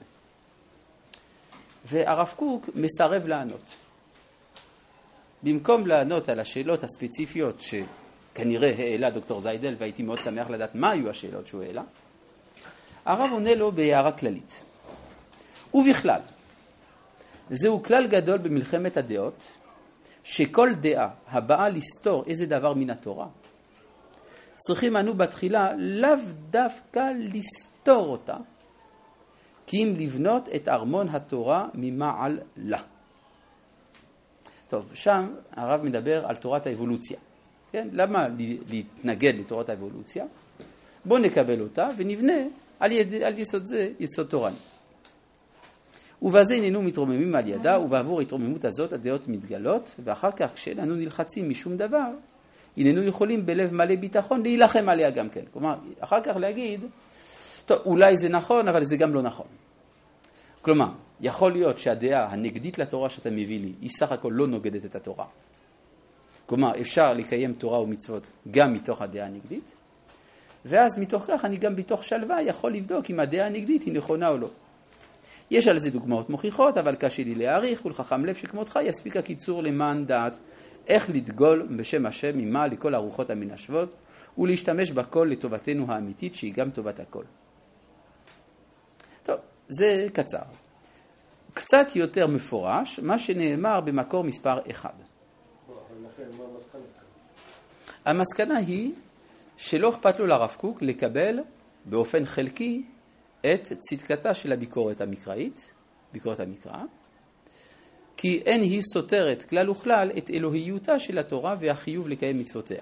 Speaker 1: והרב קוק מסרב לענות. במקום לענות על השאלות הספציפיות שכנראה העלה דוקטור זיידל, והייתי מאוד שמח לדעת מה היו השאלות שהוא העלה, הרב עונה לו בהערה כללית. ובכלל, זהו כלל גדול במלחמת הדעות, שכל דעה הבאה לסתור איזה דבר מן התורה, צריכים אנו בתחילה לאו דווקא לסתור אותה, כי אם לבנות את ארמון התורה ממעל לה. טוב, שם הרב מדבר על תורת האבולוציה. כן? למה להתנגד לתורת האבולוציה? בואו נקבל אותה ונבנה על יסוד זה יסוד תורני. ובזה איננו מתרוממים על ידה, ובעבור התרוממות הזאת הדעות מתגלות, ואחר כך כשאיננו נלחצים משום דבר, איננו יכולים בלב מלא ביטחון להילחם עליה גם כן. כלומר, אחר כך להגיד, טוב, אולי זה נכון, אבל זה גם לא נכון. כלומר, יכול להיות שהדעה הנגדית לתורה שאתה מביא לי, היא סך הכל לא נוגדת את התורה. כלומר, אפשר לקיים תורה ומצוות גם מתוך הדעה הנגדית, ואז מתוך כך אני גם בתוך שלווה יכול לבדוק אם הדעה הנגדית היא נכונה או לא. יש על זה דוגמאות מוכיחות, אבל קשה לי להעריך, ולחכם לב שכמותך יספיק הקיצור למען דעת, איך לדגול בשם השם ממה לכל הרוחות המנשבות, ולהשתמש בכל לטובתנו האמיתית, שהיא גם טובת הכל. טוב, זה קצר. קצת יותר מפורש, מה שנאמר במקור מספר 1. המסקנה היא שלא אכפת לו לרב קוק לקבל באופן חלקי את צדקתה של הביקורת המקראית, ביקורת המקרא, כי אין היא סותרת כלל וכלל את אלוהיותה של התורה והחיוב לקיים מצוותיה.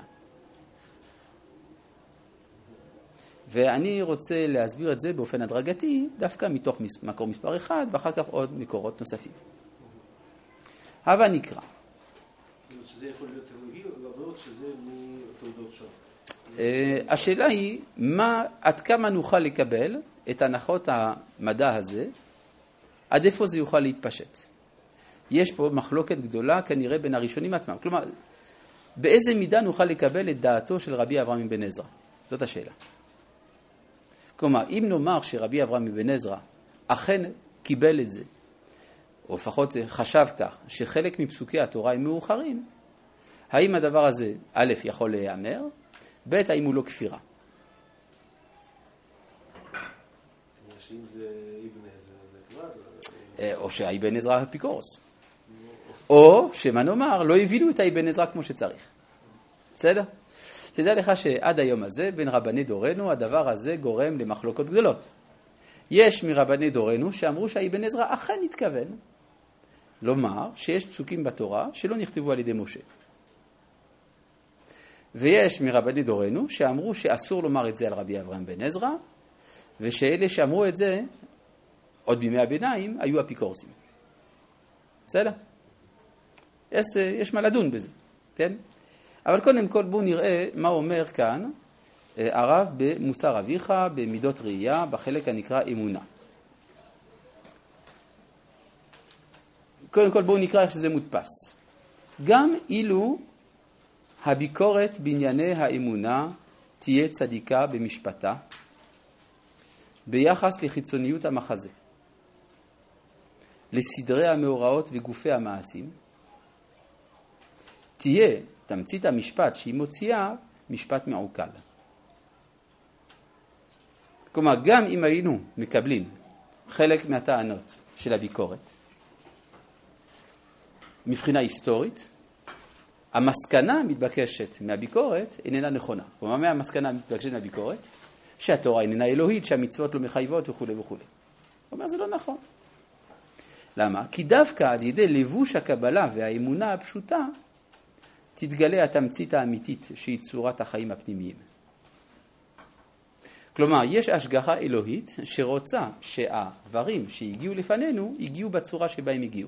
Speaker 1: ואני רוצה להסביר את זה באופן הדרגתי, דווקא מתוך מקור מספר 1, ואחר כך עוד מקורות נוספים. הבה נקרא.
Speaker 5: שזה יכול להיות אלוהי, למרות שזה מתעודות שם.
Speaker 1: השאלה היא, עד כמה נוכל לקבל את הנחות המדע הזה, עד איפה זה יוכל להתפשט. יש פה מחלוקת גדולה כנראה בין הראשונים עצמם. כלומר, באיזה מידה נוכל לקבל את דעתו של רבי אברהם אבן עזרא? זאת השאלה. כלומר, אם נאמר שרבי אברהם אבן עזרא אכן קיבל את זה, או לפחות חשב כך, שחלק מפסוקי התורה הם מאוחרים, האם הדבר הזה, א', יכול להיאמר, ב', האם הוא לא כפירה?
Speaker 5: שאם זה אבן עזרא, זה כבר...
Speaker 1: או שהאבן עזרא אפיקורוס. או שמה נאמר, לא הבינו את האבן עזרא כמו שצריך. בסדר? תדע לך שעד היום הזה, בין רבני דורנו, הדבר הזה גורם למחלוקות גדולות. יש מרבני דורנו שאמרו שהאבן עזרא אכן התכוון לומר שיש פסוקים בתורה שלא נכתבו על ידי משה. ויש מרבני דורנו שאמרו שאסור לומר את זה על רבי אברהם בן עזרא, ושאלה שאמרו את זה, עוד בימי הביניים, היו אפיקורסים. בסדר? יש מה לדון בזה, כן? אבל קודם כל בואו נראה מה אומר כאן הרב במוסר אביך, במידות ראייה, בחלק הנקרא אמונה. קודם כל בואו נקרא איך שזה מודפס. גם אילו הביקורת בענייני האמונה תהיה צדיקה במשפטה, ביחס לחיצוניות המחזה, לסדרי המאורעות וגופי המעשים, תהיה תמצית המשפט שהיא מוציאה משפט מעוקל. כלומר, גם אם היינו מקבלים חלק מהטענות של הביקורת, מבחינה היסטורית, המסקנה המתבקשת מהביקורת איננה נכונה. כלומר, מה המסקנה המתבקשת מהביקורת? שהתורה איננה אלוהית, שהמצוות לא מחייבות וכו' וכו'. כלומר, זה לא נכון. למה? כי דווקא על ידי לבוש הקבלה והאמונה הפשוטה, תתגלה התמצית האמיתית שהיא צורת החיים הפנימיים. כלומר, יש השגחה אלוהית שרוצה שהדברים שהגיעו לפנינו, הגיעו בצורה שבה הם הגיעו.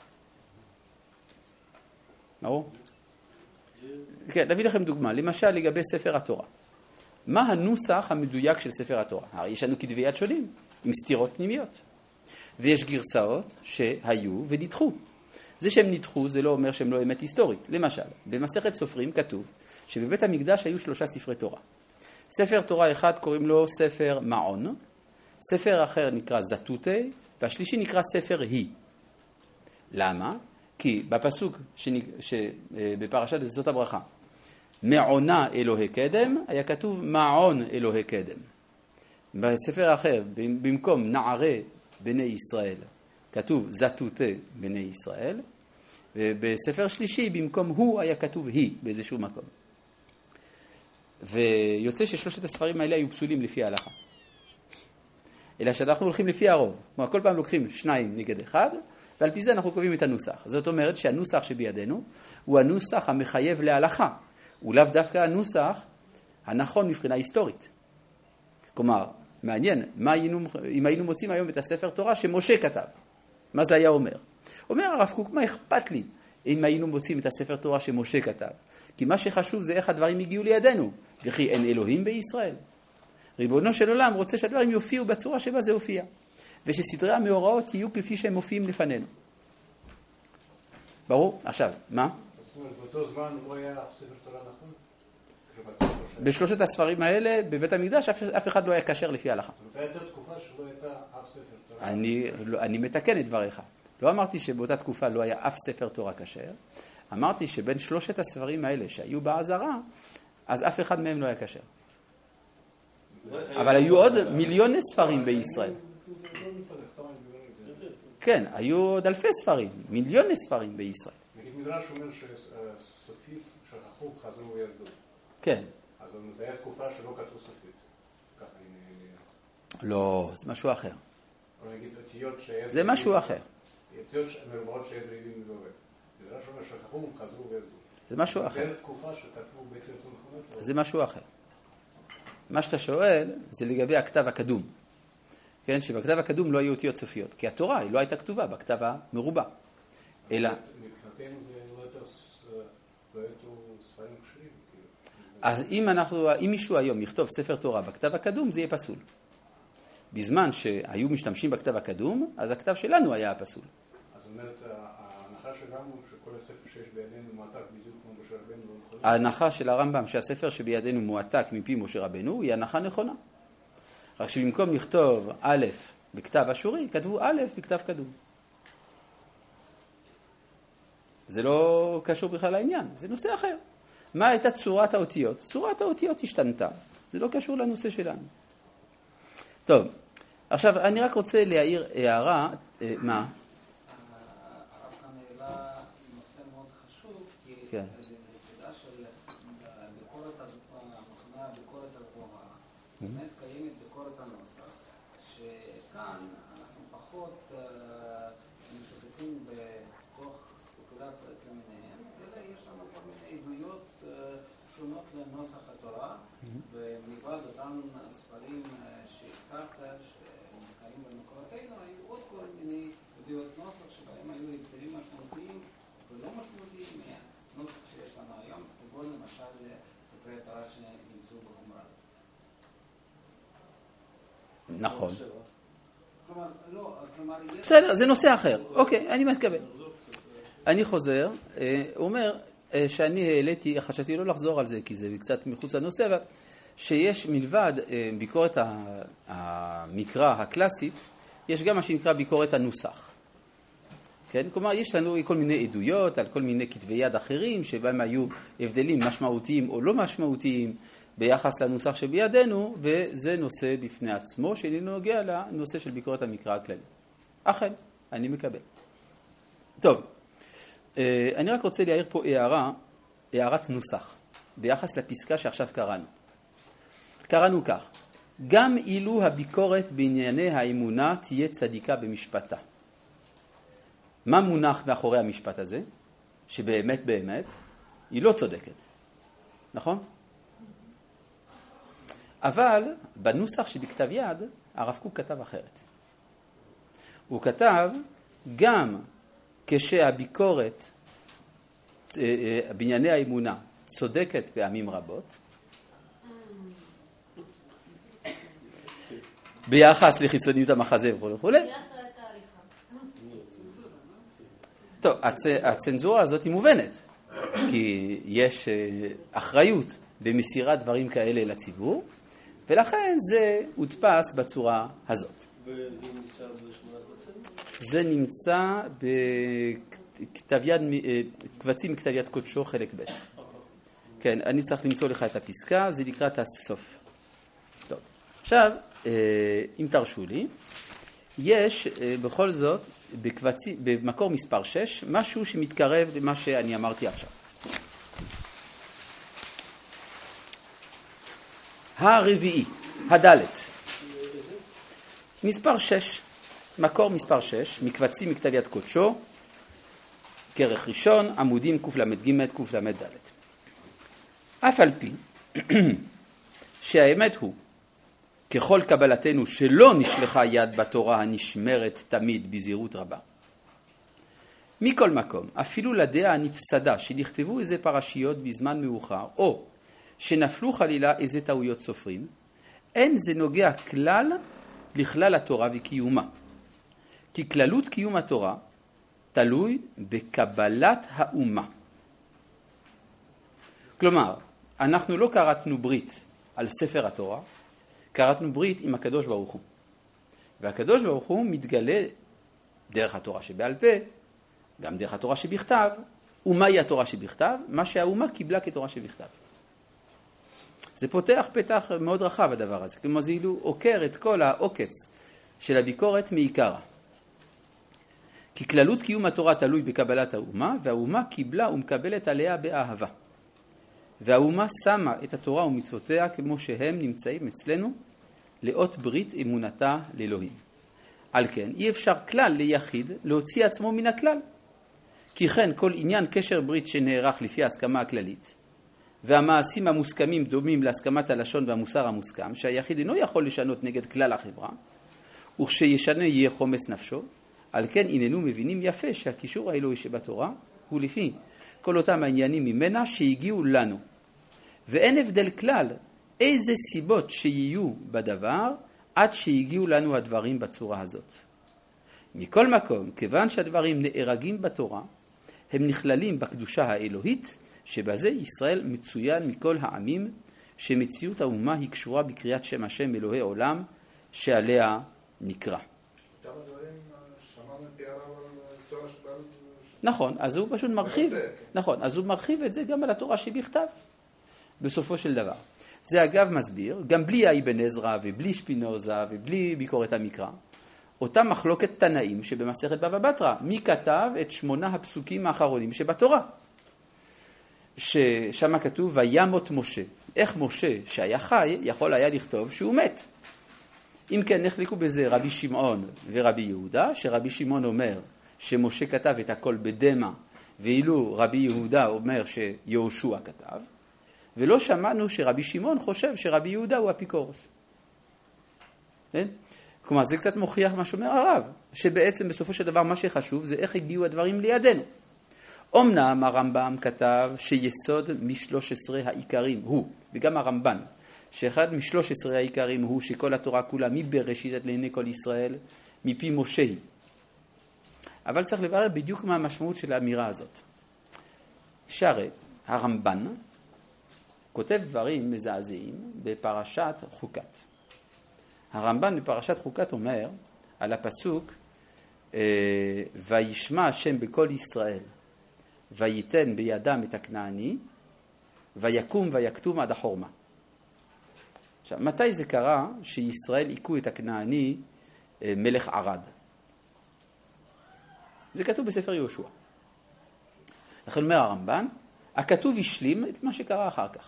Speaker 1: ברור? כן, נביא לכם דוגמה. למשל, לגבי ספר התורה. מה הנוסח המדויק של ספר התורה? הרי יש לנו כתבי יד שונים, עם סתירות פנימיות. ויש גרסאות שהיו ונדחו. זה שהם נדחו זה לא אומר שהם לא אמת היסטורית. למשל, במסכת סופרים כתוב שבבית המקדש היו 3 ספרי תורה. ספר תורה אחד קוראים לו ספר מעון, ספר אחר נקרא זתותי, והשלישי נקרא ספר היא. למה? כי בפסוק בפרשת זאת הברכה, מעונה אלוהי קדם, היה כתוב מעון אלוהי קדם. בספר אחר, במקום נערי בני ישראל, כתוב זתותי בני ישראל, ובספר שלישי, במקום הוא, היה כתוב היא, באיזשהו מקום. ויוצא ששלושת הספרים האלה היו פסולים לפי ההלכה. אלא שאנחנו הולכים לפי הרוב. כלומר, כל פעם לוקחים 2 נגד 1, ועל פי זה אנחנו קובעים את הנוסח. זאת אומרת שהנוסח שבידינו הוא הנוסח המחייב להלכה. הוא לאו דווקא הנוסח הנכון מבחינה היסטורית. כלומר, מעניין, אם היינו מוצאים היום את הספר תורה שמשה כתב, מה זה היה אומר? אומר הרב קוק, מה אכפת לי אם היינו מוצאים את הספר תורה שמשה כתב? כי מה שחשוב זה איך הדברים הגיעו לידינו, וכי אין אלוהים בישראל. ריבונו של עולם רוצה שהדברים יופיעו בצורה שבה זה הופיע, ושסדרי המאורעות יהיו כפי שהם מופיעים לפנינו. ברור? עכשיו, מה?
Speaker 5: זאת אומרת, באותו זמן הוא היה ספר תורה נכון?
Speaker 1: בשלושת הספרים האלה, בבית המקדש, אף אחד לא היה כשר לפי ההלכה.
Speaker 5: זאת אומרת, הייתה תקופה שלא הייתה אף ספר תורה.
Speaker 1: אני מתקן את דבריך. לא אמרתי שבאותה תקופה לא היה אף ספר תורה כשר, אמרתי שבין 3 הספרים האלה שהיו בעזרה, אז אף אחד מהם לא היה כשר. אבל היו עוד מיליוני ספרים בישראל. כן, היו עוד אלפי ספרים, מיליוני ספרים בישראל.
Speaker 5: נגיד מדרש אומר שסופית שכחו, חזרו ויסדו.
Speaker 1: כן.
Speaker 5: אז זו הייתה תקופה שלא כתבו סופית.
Speaker 1: לא, זה משהו אחר.
Speaker 5: או נגיד אותיות שעזר...
Speaker 1: זה משהו אחר.
Speaker 5: אותיות מרובעות שעזר יבין מדובר. מדרש אומר שכחו, חזרו ויסדו.
Speaker 1: זה משהו אחר.
Speaker 5: זו תקופה שכתבו באותיות נכונות.
Speaker 1: זה משהו אחר. מה שאתה שואל זה לגבי הכתב הקדום. כן, שבכתב הקדום לא היו אותיות סופיות, כי התורה היא לא הייתה כתובה בכתב המרובע. אלא...
Speaker 5: מבחינתנו זה לא הייתו ספרים כשרים.
Speaker 1: אז אם מישהו היום יכתוב ספר תורה בכתב הקדום, זה יהיה פסול. בזמן שהיו משתמשים בכתב הקדום, אז הכתב שלנו היה הפסול.
Speaker 5: אז אומרת, ההנחה שלנו שכל הספר שיש בידינו מועתק בדיוק כמו משה רבנו לא נכונה?
Speaker 1: ההנחה של הרמב"ם שהספר שבידינו מועתק מפי משה רבנו היא הנחה נכונה. רק שבמקום לכתוב א' בכתב אשורי, כתבו א' בכתב קדום. זה לא קשור בכלל לעניין, זה נושא אחר. מה הייתה צורת האותיות? צורת האותיות השתנתה. זה לא קשור לנושא שלנו. טוב, עכשיו אני רק רוצה להעיר הערה, מה?
Speaker 3: הרב כאן העלה נושא מאוד חשוב, כי
Speaker 1: כן.
Speaker 3: לצדה של ביקורת המחנה, הביקורת הגבוהה, באמת קיימת ביקורת הנוסח, שכאן אנחנו פחות משוטטים בתוך ספקולציות למיניהן, אלא יש לנו כל מיני עדויות שונות לנוסח התורה, ומלבד אותם ספרים שהזכרת, הנוסח שבהם היו הבדלים משמעותיים ולא משמעותיים מהנוסח שיש לנו היום, כגון למשל ספרי התורה שנמצאו בחומרה.
Speaker 1: נכון.
Speaker 3: כלומר, לא, כלומר...
Speaker 1: בסדר, זה נושא אחר. אוקיי, אני מתכוון. אני חוזר, הוא אומר שאני העליתי, חשבתי לא לחזור על זה כי זה קצת מחוץ לנושא, אבל שיש מלבד ביקורת המקרא הקלאסית, יש גם מה שנקרא ביקורת הנוסח. כן? כלומר, יש לנו כל מיני עדויות על כל מיני כתבי יד אחרים, שבהם היו הבדלים משמעותיים או לא משמעותיים ביחס לנוסח שבידינו, וזה נושא בפני עצמו, שאיננו נוגע לנושא של ביקורת המקרא הכללי. אכן, אני מקבל. טוב, אני רק רוצה להעיר פה הערת נוסח, ביחס לפסקה שעכשיו קראנו. קראנו כך, גם אילו הביקורת בענייני האמונה תהיה צדיקה במשפטה. מה מונח מאחורי המשפט הזה? שבאמת באמת היא לא צודקת. נכון? אבל בנוסח שבכתב יד, הרב קוק כתב אחרת. הוא כתב, גם כשהביקורת בענייני האמונה צודקת פעמים רבות, ביחס לחיצוניות המחזה וכו'. טוב, הצנזורה הזאת היא מובנת, כי יש אחריות במסירת דברים כאלה לציבור, ולכן זה הודפס בצורה הזאת.
Speaker 6: וזה נמצא בשמונת בצלם?
Speaker 1: זה נמצא בכתב יד, קבצים מכתב יד קודשו חלק ב'. כן, אני צריך למצוא לך את הפסקה, זה לקראת הסוף. טוב, עכשיו, אם תרשו לי, יש בכל זאת במקור מספר 6 משהו שמתקרב למה שאני אמרתי עכשיו. הרביעי, הדלת. מספר 6, מקור מספר 6, מקבצים מכתב יד קודשו, כרך ראשון, עמודים קל"ג קל"ד. אף על פי שהאמת הוא, ככל קבלתנו שלא נשלחה יד בתורה הנשמרת תמיד בזהירות רבה. מכל מקום, אפילו לדעה הנפסדה שנכתבו איזה פרשיות בזמן מאוחר, או שנפלו חלילה איזה טעויות סופרים, אין זה נוגע כלל לכלל התורה וקיומה. כי כללות קיום התורה תלוי בקבלת האומה. כלומר, אנחנו לא קראתנו ברית על ספר התורה, קראתנו ברית עם הקדוש ברוך הוא. והקדוש ברוך הוא מתגלה דרך התורה שבעל פה, גם דרך התורה שבכתב. ומהי התורה שבכתב? מה שהאומה קיבלה כתורה שבכתב. זה פותח פתח מאוד רחב הדבר הזה. כלומר זה אילו עוקר את כל העוקץ של הביקורת מעיקרה. כי כללות קיום התורה תלוי בקבלת האומה, והאומה קיבלה ומקבלת עליה באהבה. והאומה שמה את התורה ומצוותיה כמו שהם נמצאים אצלנו לאות ברית אמונתה לאלוהים. על כן אי אפשר כלל ליחיד להוציא עצמו מן הכלל. כי כן כל עניין קשר ברית שנערך לפי ההסכמה הכללית, והמעשים המוסכמים דומים להסכמת הלשון והמוסר המוסכם, שהיחיד אינו יכול לשנות נגד כלל החברה, וכשישנה יהיה חומס נפשו. על כן איננו מבינים יפה שהקישור האלוהי שבתורה הוא לפי כל אותם העניינים ממנה שהגיעו לנו. ואין הבדל כלל איזה סיבות שיהיו בדבר עד שהגיעו לנו הדברים בצורה הזאת. מכל מקום, כיוון שהדברים נארגים בתורה, הם נכללים בקדושה האלוהית, שבזה ישראל מצוין מכל העמים, שמציאות האומה היא קשורה בקריאת שם השם אלוהי עולם, שעליה נקרא. נכון, אז הוא פשוט מרחיב, נכון, אז הוא מרחיב את זה גם על התורה שבכתב, בסופו של דבר. זה אגב מסביר, גם בלי האבן עזרא ובלי שפינוזה ובלי ביקורת המקרא, אותה מחלוקת תנאים שבמסכת בבא בתרא, מי כתב את 8 הפסוקים האחרונים שבתורה? ששם כתוב וימות משה. איך משה שהיה חי יכול היה לכתוב שהוא מת? אם כן נחלקו בזה רבי שמעון ורבי יהודה, שרבי שמעון אומר שמשה כתב את הכל בדמה, ואילו רבי יהודה אומר שיהושע כתב, ולא שמענו שרבי שמעון חושב שרבי יהודה הוא אפיקורוס. כן? כלומר, זה קצת מוכיח מה שאומר הרב, שבעצם בסופו של דבר מה שחשוב זה איך הגיעו הדברים לידינו. אמנם הרמב"ם כתב שיסוד מ-13 העיקרים הוא, וגם הרמב"ן, שאחד מ-13 העיקרים הוא שכל התורה כולה מבראשית עד לעיני כל ישראל, מפי משה היא. אבל צריך לברר בדיוק מה המשמעות של האמירה הזאת. שהרי הרמב"ן כותב דברים מזעזעים בפרשת חוקת. הרמב"ן בפרשת חוקת אומר על הפסוק וישמע השם בכל ישראל וייתן בידם את הכנעני ויקום ויקטום עד החורמה. עכשיו, מתי זה קרה שישראל עיקו את הכנעני מלך ערד? זה כתוב בספר יהושע. לכן אומר הרמב"ן, הכתוב השלים את מה שקרה אחר כך.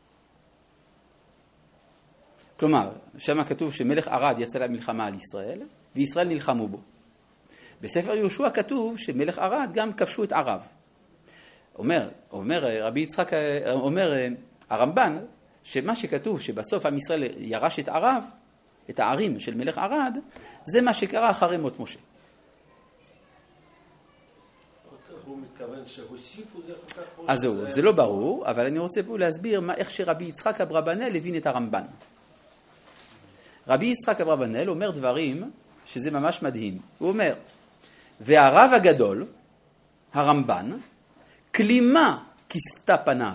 Speaker 1: כלומר, שם כתוב שמלך ערד יצא למלחמה על ישראל, וישראל נלחמו בו. בספר יהושע כתוב שמלך ערד גם כבשו את ערב. אומר רבי יצחק, אומר הרמב"ן, שמה שכתוב שבסוף עם ישראל ירש את ערב, את הערים של מלך ערד, זה מה שקרה אחרי מות משה.
Speaker 6: הוא מתכוון שהוסיפו זה אחר כך?
Speaker 1: אז זהו, זה לא ברור, אבל אני רוצה פה להסביר איך שרבי יצחק אברבנאל הבין את הרמב"ן. רבי יצחק אברבנאל אומר דברים שזה ממש מדהים. הוא אומר, והרב הגדול, הרמב"ן, כלימה כיסתה פניו.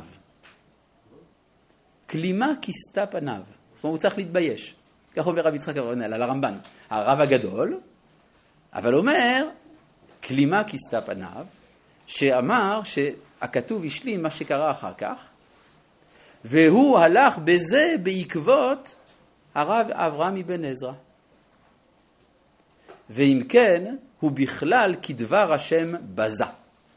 Speaker 1: כלימה כיסתה פניו. כלומר, הוא צריך להתבייש. כך אומר רבי יצחק אברבנאל על הרמב"ן. הרב הגדול, אבל אומר, כלימה כיסתה פניו, שאמר שהכתוב השלים מה שקרה אחר כך, והוא הלך בזה בעקבות הרב אברהם אבן עזרא. ואם כן, הוא בכלל כדבר השם בזה.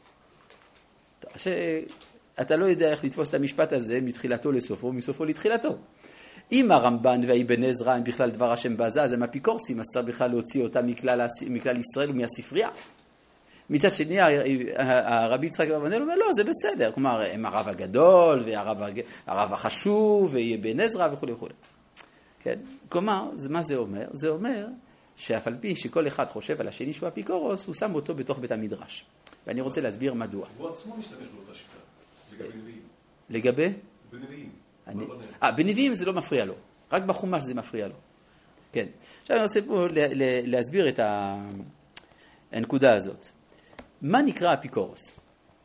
Speaker 1: אתה לא יודע איך לתפוס את המשפט הזה מתחילתו לסופו, מסופו לתחילתו. אם הרמב"ן והאבן עזרא הם בכלל דבר השם בזה, אז הם אפיקורסים, אז צריך בכלל להוציא אותם מכלל ישראל ומהספרייה. מצד שני, הרבי יצחק אברבנאל אומר, לא, זה בסדר. כלומר, הם הרב הגדול, והרב החשוב, ואבן עזרא וכו' וכו'. כן? כלומר, מה זה אומר? זה אומר שאף על פי שכל אחד חושב על השני שהוא אפיקורוס, הוא שם אותו בתוך בית המדרש. ואני רוצה להסביר מדוע.
Speaker 7: הוא עצמו משתמש באותה שיטה, לגבי נביאים.
Speaker 1: לגבי?
Speaker 7: בנביאים.
Speaker 1: בנביאים זה לא מפריע לו. רק בחומש זה מפריע לו. כן. עכשיו אני רוצה פה להסביר את הנקודה הזאת. מה נקרא אפיקורוס?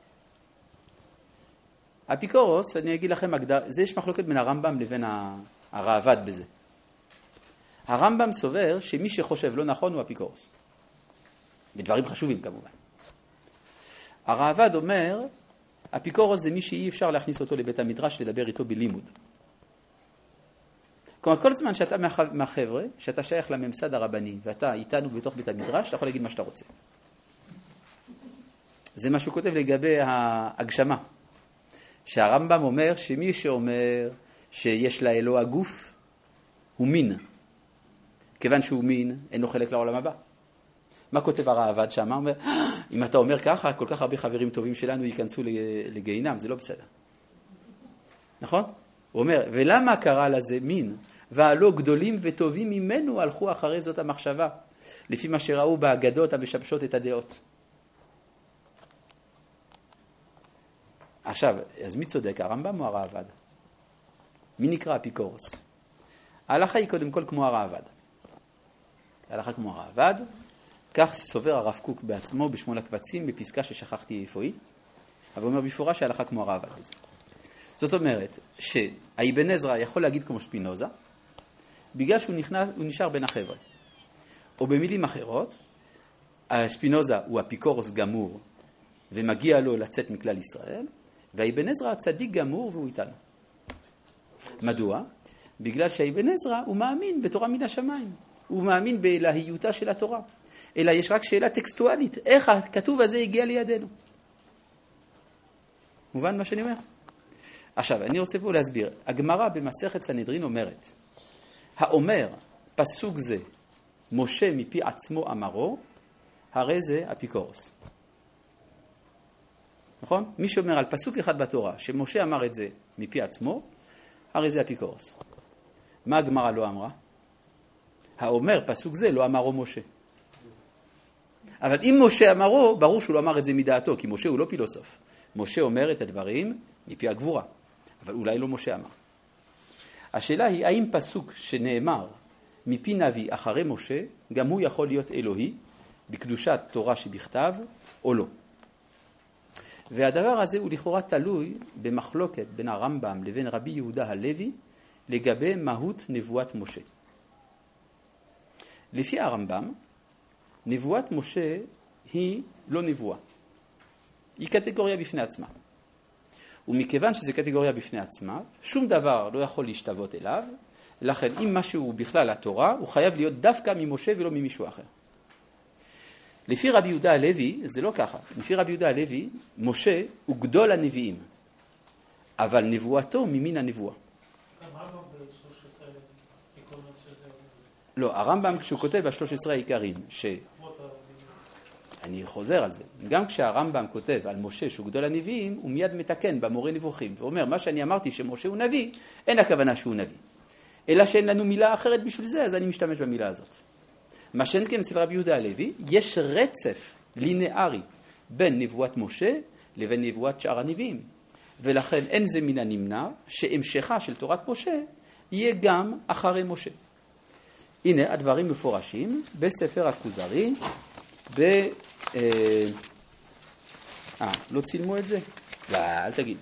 Speaker 1: אפיקורוס, אני אגיד לכם, זה יש מחלוקת בין הרמב"ם לבין הראב"ד בזה. הרמב"ם סובר שמי שחושב לא נכון הוא אפיקורוס. בדברים חשובים כמובן. הראב"ד אומר, אפיקורוס זה מי שאי אפשר להכניס אותו לבית המדרש לדבר איתו בלימוד. כלומר, כל זמן שאתה מהחבר'ה, שאתה שייך לממסד הרבני ואתה איתנו בתוך בית המדרש, אתה יכול להגיד מה שאתה רוצה. זה מה שהוא כותב לגבי ההגשמה. שהרמב"ם אומר שמי שאומר שיש לאלוה הגוף, הוא מין. כיוון שהוא מין, אינו חלק לעולם הבא. מה כותב הראב"ד שם? הוא אומר, אם אתה אומר ככה, כל כך הרבה חברים טובים שלנו ייכנסו לגיהינם, זה לא בסדר. נכון? הוא אומר, ולמה קרא לזה מין? והלא גדולים וטובים ממנו הלכו אחרי זאת המחשבה, לפי מה שראו באגדות המשבשות את הדעות. עכשיו, אז מי צודק, הרמב"ם או הראב"ד? מי נקרא אפיקורוס? ההלכה היא קודם כל כמו הראב"ד. ההלכה כמו הראב"ד, כך סובר הרב קוק בעצמו בשמונה קבצים, בפסקה ששכחתי איפה היא, אבל הוא אומר בפורש שההלכה כמו הראב"ד בזה. זאת אומרת שהאבן עזרא יכול להגיד כמו שפינוזה, בגלל שהוא נשאר בין החבר'ה. או במילים אחרות, שפינוזה הוא אפיקורוס גמור, ומגיע לו לצאת מכלל ישראל, והאבן עזרא צדיק גמור והוא איתנו. מדוע? בגלל שהאבן עזרא הוא מאמין בתורה מן השמיים. הוא מאמין באלוהיותה של התורה. אלא יש רק שאלה טקסטואלית, איך הכתוב הזה הגיע לידינו. מובן מה שאני אומר? עכשיו, אני רוצה פה להסביר. הגמרא במסכת סנהדרין אומרת, האומר פסוק זה, משה מפי עצמו אמרו, הרי זה אפיקורוס. נכון? מי שאומר על פסוק אחד בתורה, שמשה אמר את זה מפי עצמו, הרי זה אפיקורוס. מה הגמרא לא אמרה? האומר פסוק זה לא אמרו משה. אבל אם משה אמרו, ברור שהוא לא אמר את זה מדעתו, כי משה הוא לא פילוסוף. משה אומר את הדברים מפי הגבורה, אבל אולי לא משה אמר. השאלה היא, האם פסוק שנאמר מפי נביא אחרי משה, גם הוא יכול להיות אלוהי, בקדושת תורה שבכתב, או לא? והדבר הזה הוא לכאורה תלוי במחלוקת בין הרמב"ם לבין רבי יהודה הלוי, לגבי מהות נבואת משה. לפי הרמב"ם, נבואת משה היא לא נבואה. היא קטגוריה בפני עצמה. ומכיוון שזו קטגוריה בפני עצמה, שום דבר לא יכול להשתוות אליו, לכן אם משהו בכלל התורה, הוא חייב להיות דווקא ממשה ולא ממישהו אחר. לפי רבי יהודה הלוי, זה לא ככה. לפי רבי יהודה הלוי, משה הוא גדול הנביאים, אבל נבואתו ממין הנבואה. לא, הרמב"ם כשהוא כותב ב-13 העיקרים, אני חוזר על זה, גם כשהרמב"ם כותב על משה שהוא גדול הנביאים, הוא מיד מתקן במורה נבוכים, ואומר, מה שאני אמרתי שמשה הוא נביא, אין הכוונה שהוא נביא. אלא שאין לנו מילה אחרת בשביל זה, אז אני משתמש במילה הזאת. מה שאין כן אצל רבי יהודה הלוי, יש רצף לינארי בין נבואת משה לבין נבואת שאר הנביאים. ולכן אין זה מן הנמנע שהמשכה של תורת משה יהיה גם אחרי משה. הנה הדברים מפורשים בספר הכוזרי, לא צילמו את זה? לא, אל תגיד.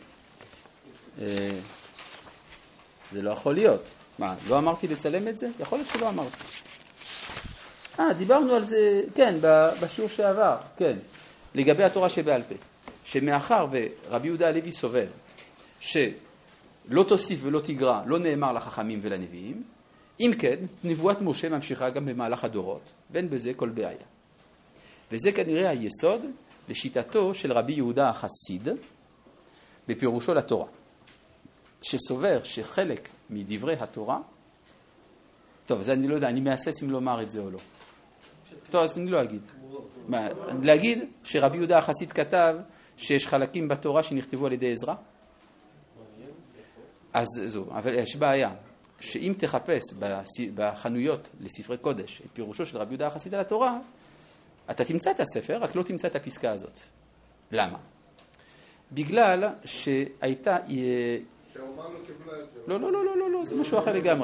Speaker 1: זה לא יכול להיות. מה, לא אמרתי לצלם את זה? יכול להיות שלא אמרתי. דיברנו על זה, כן, בשיעור שעבר, כן, לגבי התורה שבעל פה. שמאחר ורבי יהודה הלוי סובר שלא תוסיף ולא תגרע, לא נאמר לחכמים ולנביאים, אם כן, נבואת משה ממשיכה גם במהלך הדורות, ואין בזה כל בעיה. וזה כנראה היסוד לשיטתו של רבי יהודה החסיד, בפירושו לתורה, שסובר שחלק מדברי התורה, טוב, זה אני לא יודע, אני מאסס אם לומר את זה או לא. טוב, אז אני לא אגיד. להגיד שרבי יהודה החסיד כתב שיש חלקים בתורה שנכתבו על ידי עזרא? אז זו, אבל יש בעיה. שאם תחפש בחנויות לספרי קודש את פירושו של רבי יהודה החסיד על התורה, אתה תמצא את הספר, רק לא תמצא את הפסקה הזאת. למה? בגלל שהייתה... לא, זה משהו אחר לגמרי.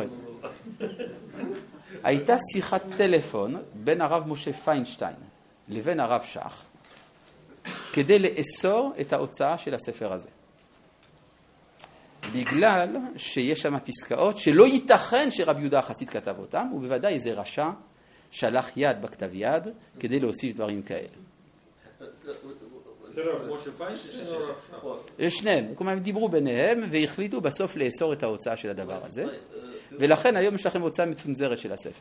Speaker 1: הייתה שיחת טלפון בין הרב משה פיינשטיין לבין הרב שך, כדי לאסור את ההוצאה של הספר הזה. בגלל שיש שם פסקאות שלא ייתכן שרבי יהודה החסיד כתב אותם, ובוודאי איזה רשע שלח יד בכתב יד כדי להוסיף דברים כאלה. שניהם, כלומר הם דיברו ביניהם והחליטו בסוף לאסור את ההוצאה של הדבר הזה, ולכן היום יש לכם הוצאה מצונזרת של הספר.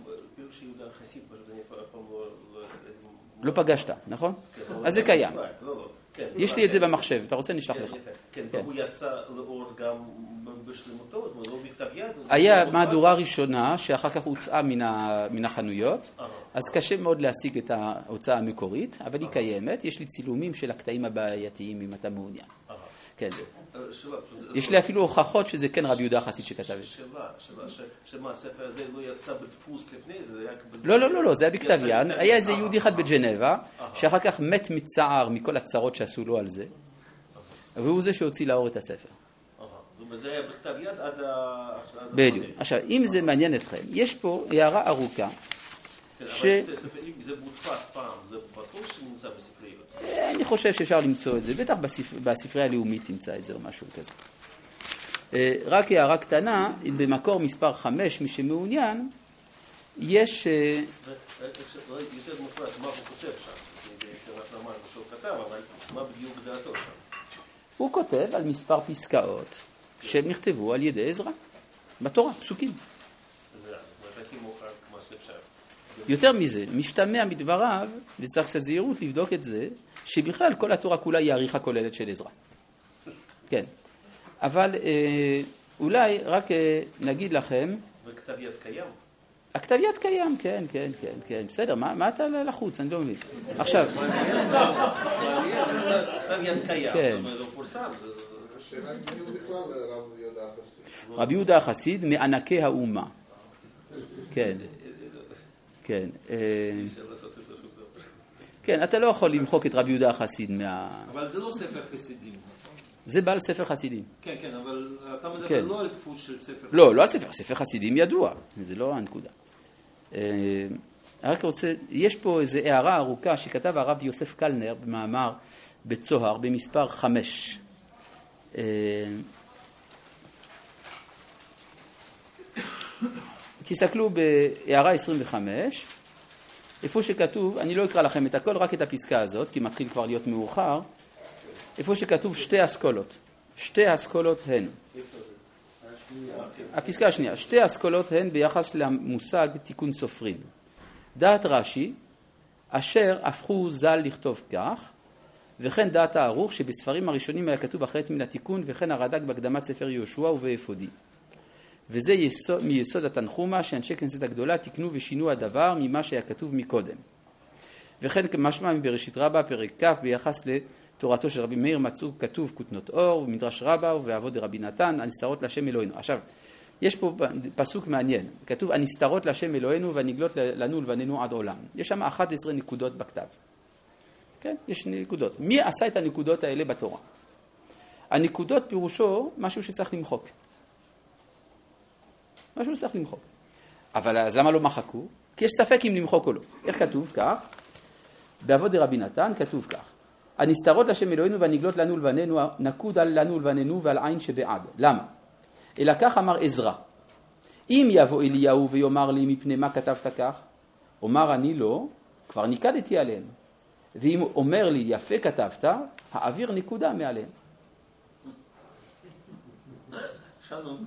Speaker 1: לא פגשת, נכון? אז זה קיים. יש לי את זה במחשב, אתה רוצה נשלח לך.
Speaker 6: כן, והוא יצא לאור גם בשלמותו, לא בכתב יד.
Speaker 1: היה מהדורה ראשונה שאחר כך הוצאה מן החנויות, אז קשה מאוד להשיג את ההוצאה המקורית, אבל היא קיימת, יש לי צילומים של הקטעים הבעייתיים אם אתה מעוניין. כן. יש לי אפילו הוכחות שזה כן רבי יהודה החסיד שכתב את זה.
Speaker 6: שמה הספר הזה לא יצא בדפוס לפני זה?
Speaker 1: לא, זה היה בכתב יד. היה איזה יהודי אחד בג'נבה, שאחר כך מת מצער מכל הצרות שעשו לו על זה, והוא זה שהוציא לאור את הספר.
Speaker 6: וזה היה בכתב יד עד...
Speaker 1: בדיוק. עכשיו, אם זה מעניין אתכם, יש פה הערה ארוכה,
Speaker 6: אם זה מודפס פעם, זה בטוח שנמצא בספריות.
Speaker 1: אני חושב שאפשר למצוא את זה, בטח בספרייה הלאומית תמצא את זה או משהו כזה. רק הערה קטנה, במקור מספר 5, מי שמעוניין, יש...
Speaker 6: יותר מופרט, מה הוא כותב שם? אנחנו אמרנו שהוא כתב, אבל מה בדיוק דעתו שם?
Speaker 1: הוא כותב על מספר פסקאות שהם נכתבו על ידי עזרא, בתורה, פסוקים. יותר מזה, משתמע מדבריו, וצריך קצת זהירות לבדוק את זה, שבכלל כל התורה כולה היא העריכה כוללת של עזרא. כן. אבל אולי רק נגיד לכם...
Speaker 6: וכתב יד קיים?
Speaker 1: הכתב יד קיים, כן. בסדר, מה אתה לחוץ? אני לא מבין. עכשיו...
Speaker 6: כתב יד קיים, זה לא פורסם.
Speaker 2: השאלה אם הוא בכלל רב יהודה החסיד.
Speaker 1: רבי יהודה החסיד מענקי האומה. כן. כן.
Speaker 6: אפשר לעשות את זה שוב דבר.
Speaker 1: כן, אתה לא יכול למחוק את רבי יהודה החסיד
Speaker 4: אבל זה לא ספר חסידים.
Speaker 1: זה בעל ספר חסידים.
Speaker 4: כן, כן, אבל אתה מדבר
Speaker 1: כן.
Speaker 4: לא על דפוס של ספר.
Speaker 1: לא על ספר, ספר חסידים ידוע, זה לא הנקודה. רק רוצה, יש פה איזו הערה ארוכה שכתב הרב יוסף קלנר במאמר בצוהר במספר 5. תסתכלו בהערה 25, איפה שכתוב, אני לא אקרא לכם את הכל, רק את הפסקה הזאת, כי מתחיל כבר להיות מאוחר, איפה שכתוב שתי אסכולות. שתי אסכולות הן. הפסקה השנייה, שתי אסכולות הן ביחס למושג תיקון סופרים. דעת רש"י, אשר הפכו ז"ל לכתוב כך, וכן דעת הערוך שבספרים הראשונים היה כתוב אחרת מן התיקון, וכן הרד"ק בהקדמת ספר יהושע ובאפודי. וזה מיסוד התנחומה שאנשי כנסת הגדולה תיקנו ושינו הדבר ממה שהיה כתוב מקודם. וכן משמע מבראשית רבה פרק כ' ביחס לתורתו של רבי מאיר מצאו כתוב כותנות אור ומדרש רבה ובעבוד רבי נתן הנסתרות להשם אלוהינו. עכשיו, יש פה פסוק מעניין, כתוב הנסתרות להשם אלוהינו והנגלות לנו ולבנינו עד עולם. יש שם 11 נקודות בכתב. כן, יש נקודות. מי עשה את הנקודות האלה בתורה? הנקודות פירושו משהו שצריך למחוק. משהו שצריך למחוק. אבל אז למה לא מחקו? כי יש ספק אם למחוק או לא. איך כתוב? כך. בעבוד רבי נתן כתוב כך. הנסתרות להשם אלוהינו והנגלות לנו ולבנינו נקוד על לנו ולבנינו ועל עין שבעד. למה? אלא כך אמר עזרא. אם יבוא אליהו ויאמר לי מפני מה כתבת כך, אומר אני לא, כבר ניקדתי עליהם. ואם אומר לי יפה כתבת, האוויר נקודה מעליהם.
Speaker 6: שלום.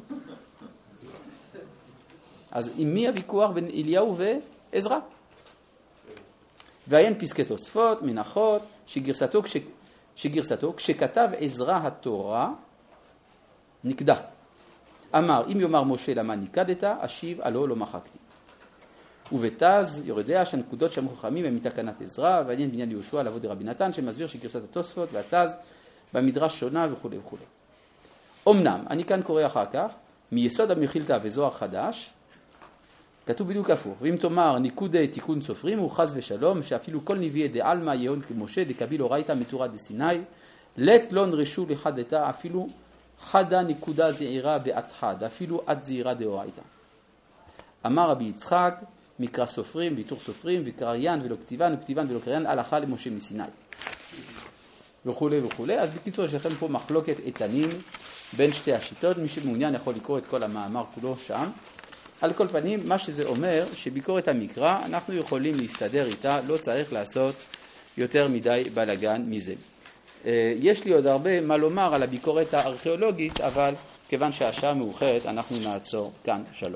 Speaker 1: אז עם מי הוויכוח בין אליהו ועזרא? ועיין פסקי תוספות, מנחות, שגרסתו, כשכתב עזרא התורה, נקדה. אמר, אם יאמר משה למה ניקדת, אשיב עלו לא מחקתי. ובתז יורדיה שהנקודות שם חכמים הם מתקנת עזרא, ועניין בניין יהושע לעבוד רבי נתן, שמסביר שגרסת התוספות והתז במדרש שונה וכו' וכו'. אמנם, אני כאן קורא אחר כך, מיסוד המחילתא וזוהר חדש, כתוב בדיוק הפוך, ואם תאמר ניקודי תיקון סופרים הוא חס ושלום, שאפילו כל נביאי דעלמא יהון כמשה דקביל אורייתא מתורה דסיני, לית לא נרשו לחדתא אפילו חדה נקודה זעירה בעת חד, אפילו עד זעירה דאורייתא. אמר רבי יצחק, מקרא סופרים, ביתור סופרים, וקריין ולא כתיבן, וכתיבן ולא קריין, הלכה למשה מסיני. וכו' וכו'. אז בקיצור יש לכם פה מחלוקת איתנים בין שתי השיטות, מי שמעוניין יכול לקרוא את כל המאמר כולו שם. על כל פנים, מה שזה אומר, שביקורת המקרא, אנחנו יכולים להסתדר איתה, לא צריך לעשות יותר מדי בלגן מזה. יש לי עוד הרבה מה לומר על הביקורת הארכיאולוגית, אבל כיוון שהשעה מאוחרת, אנחנו נעצור כאן. שלום.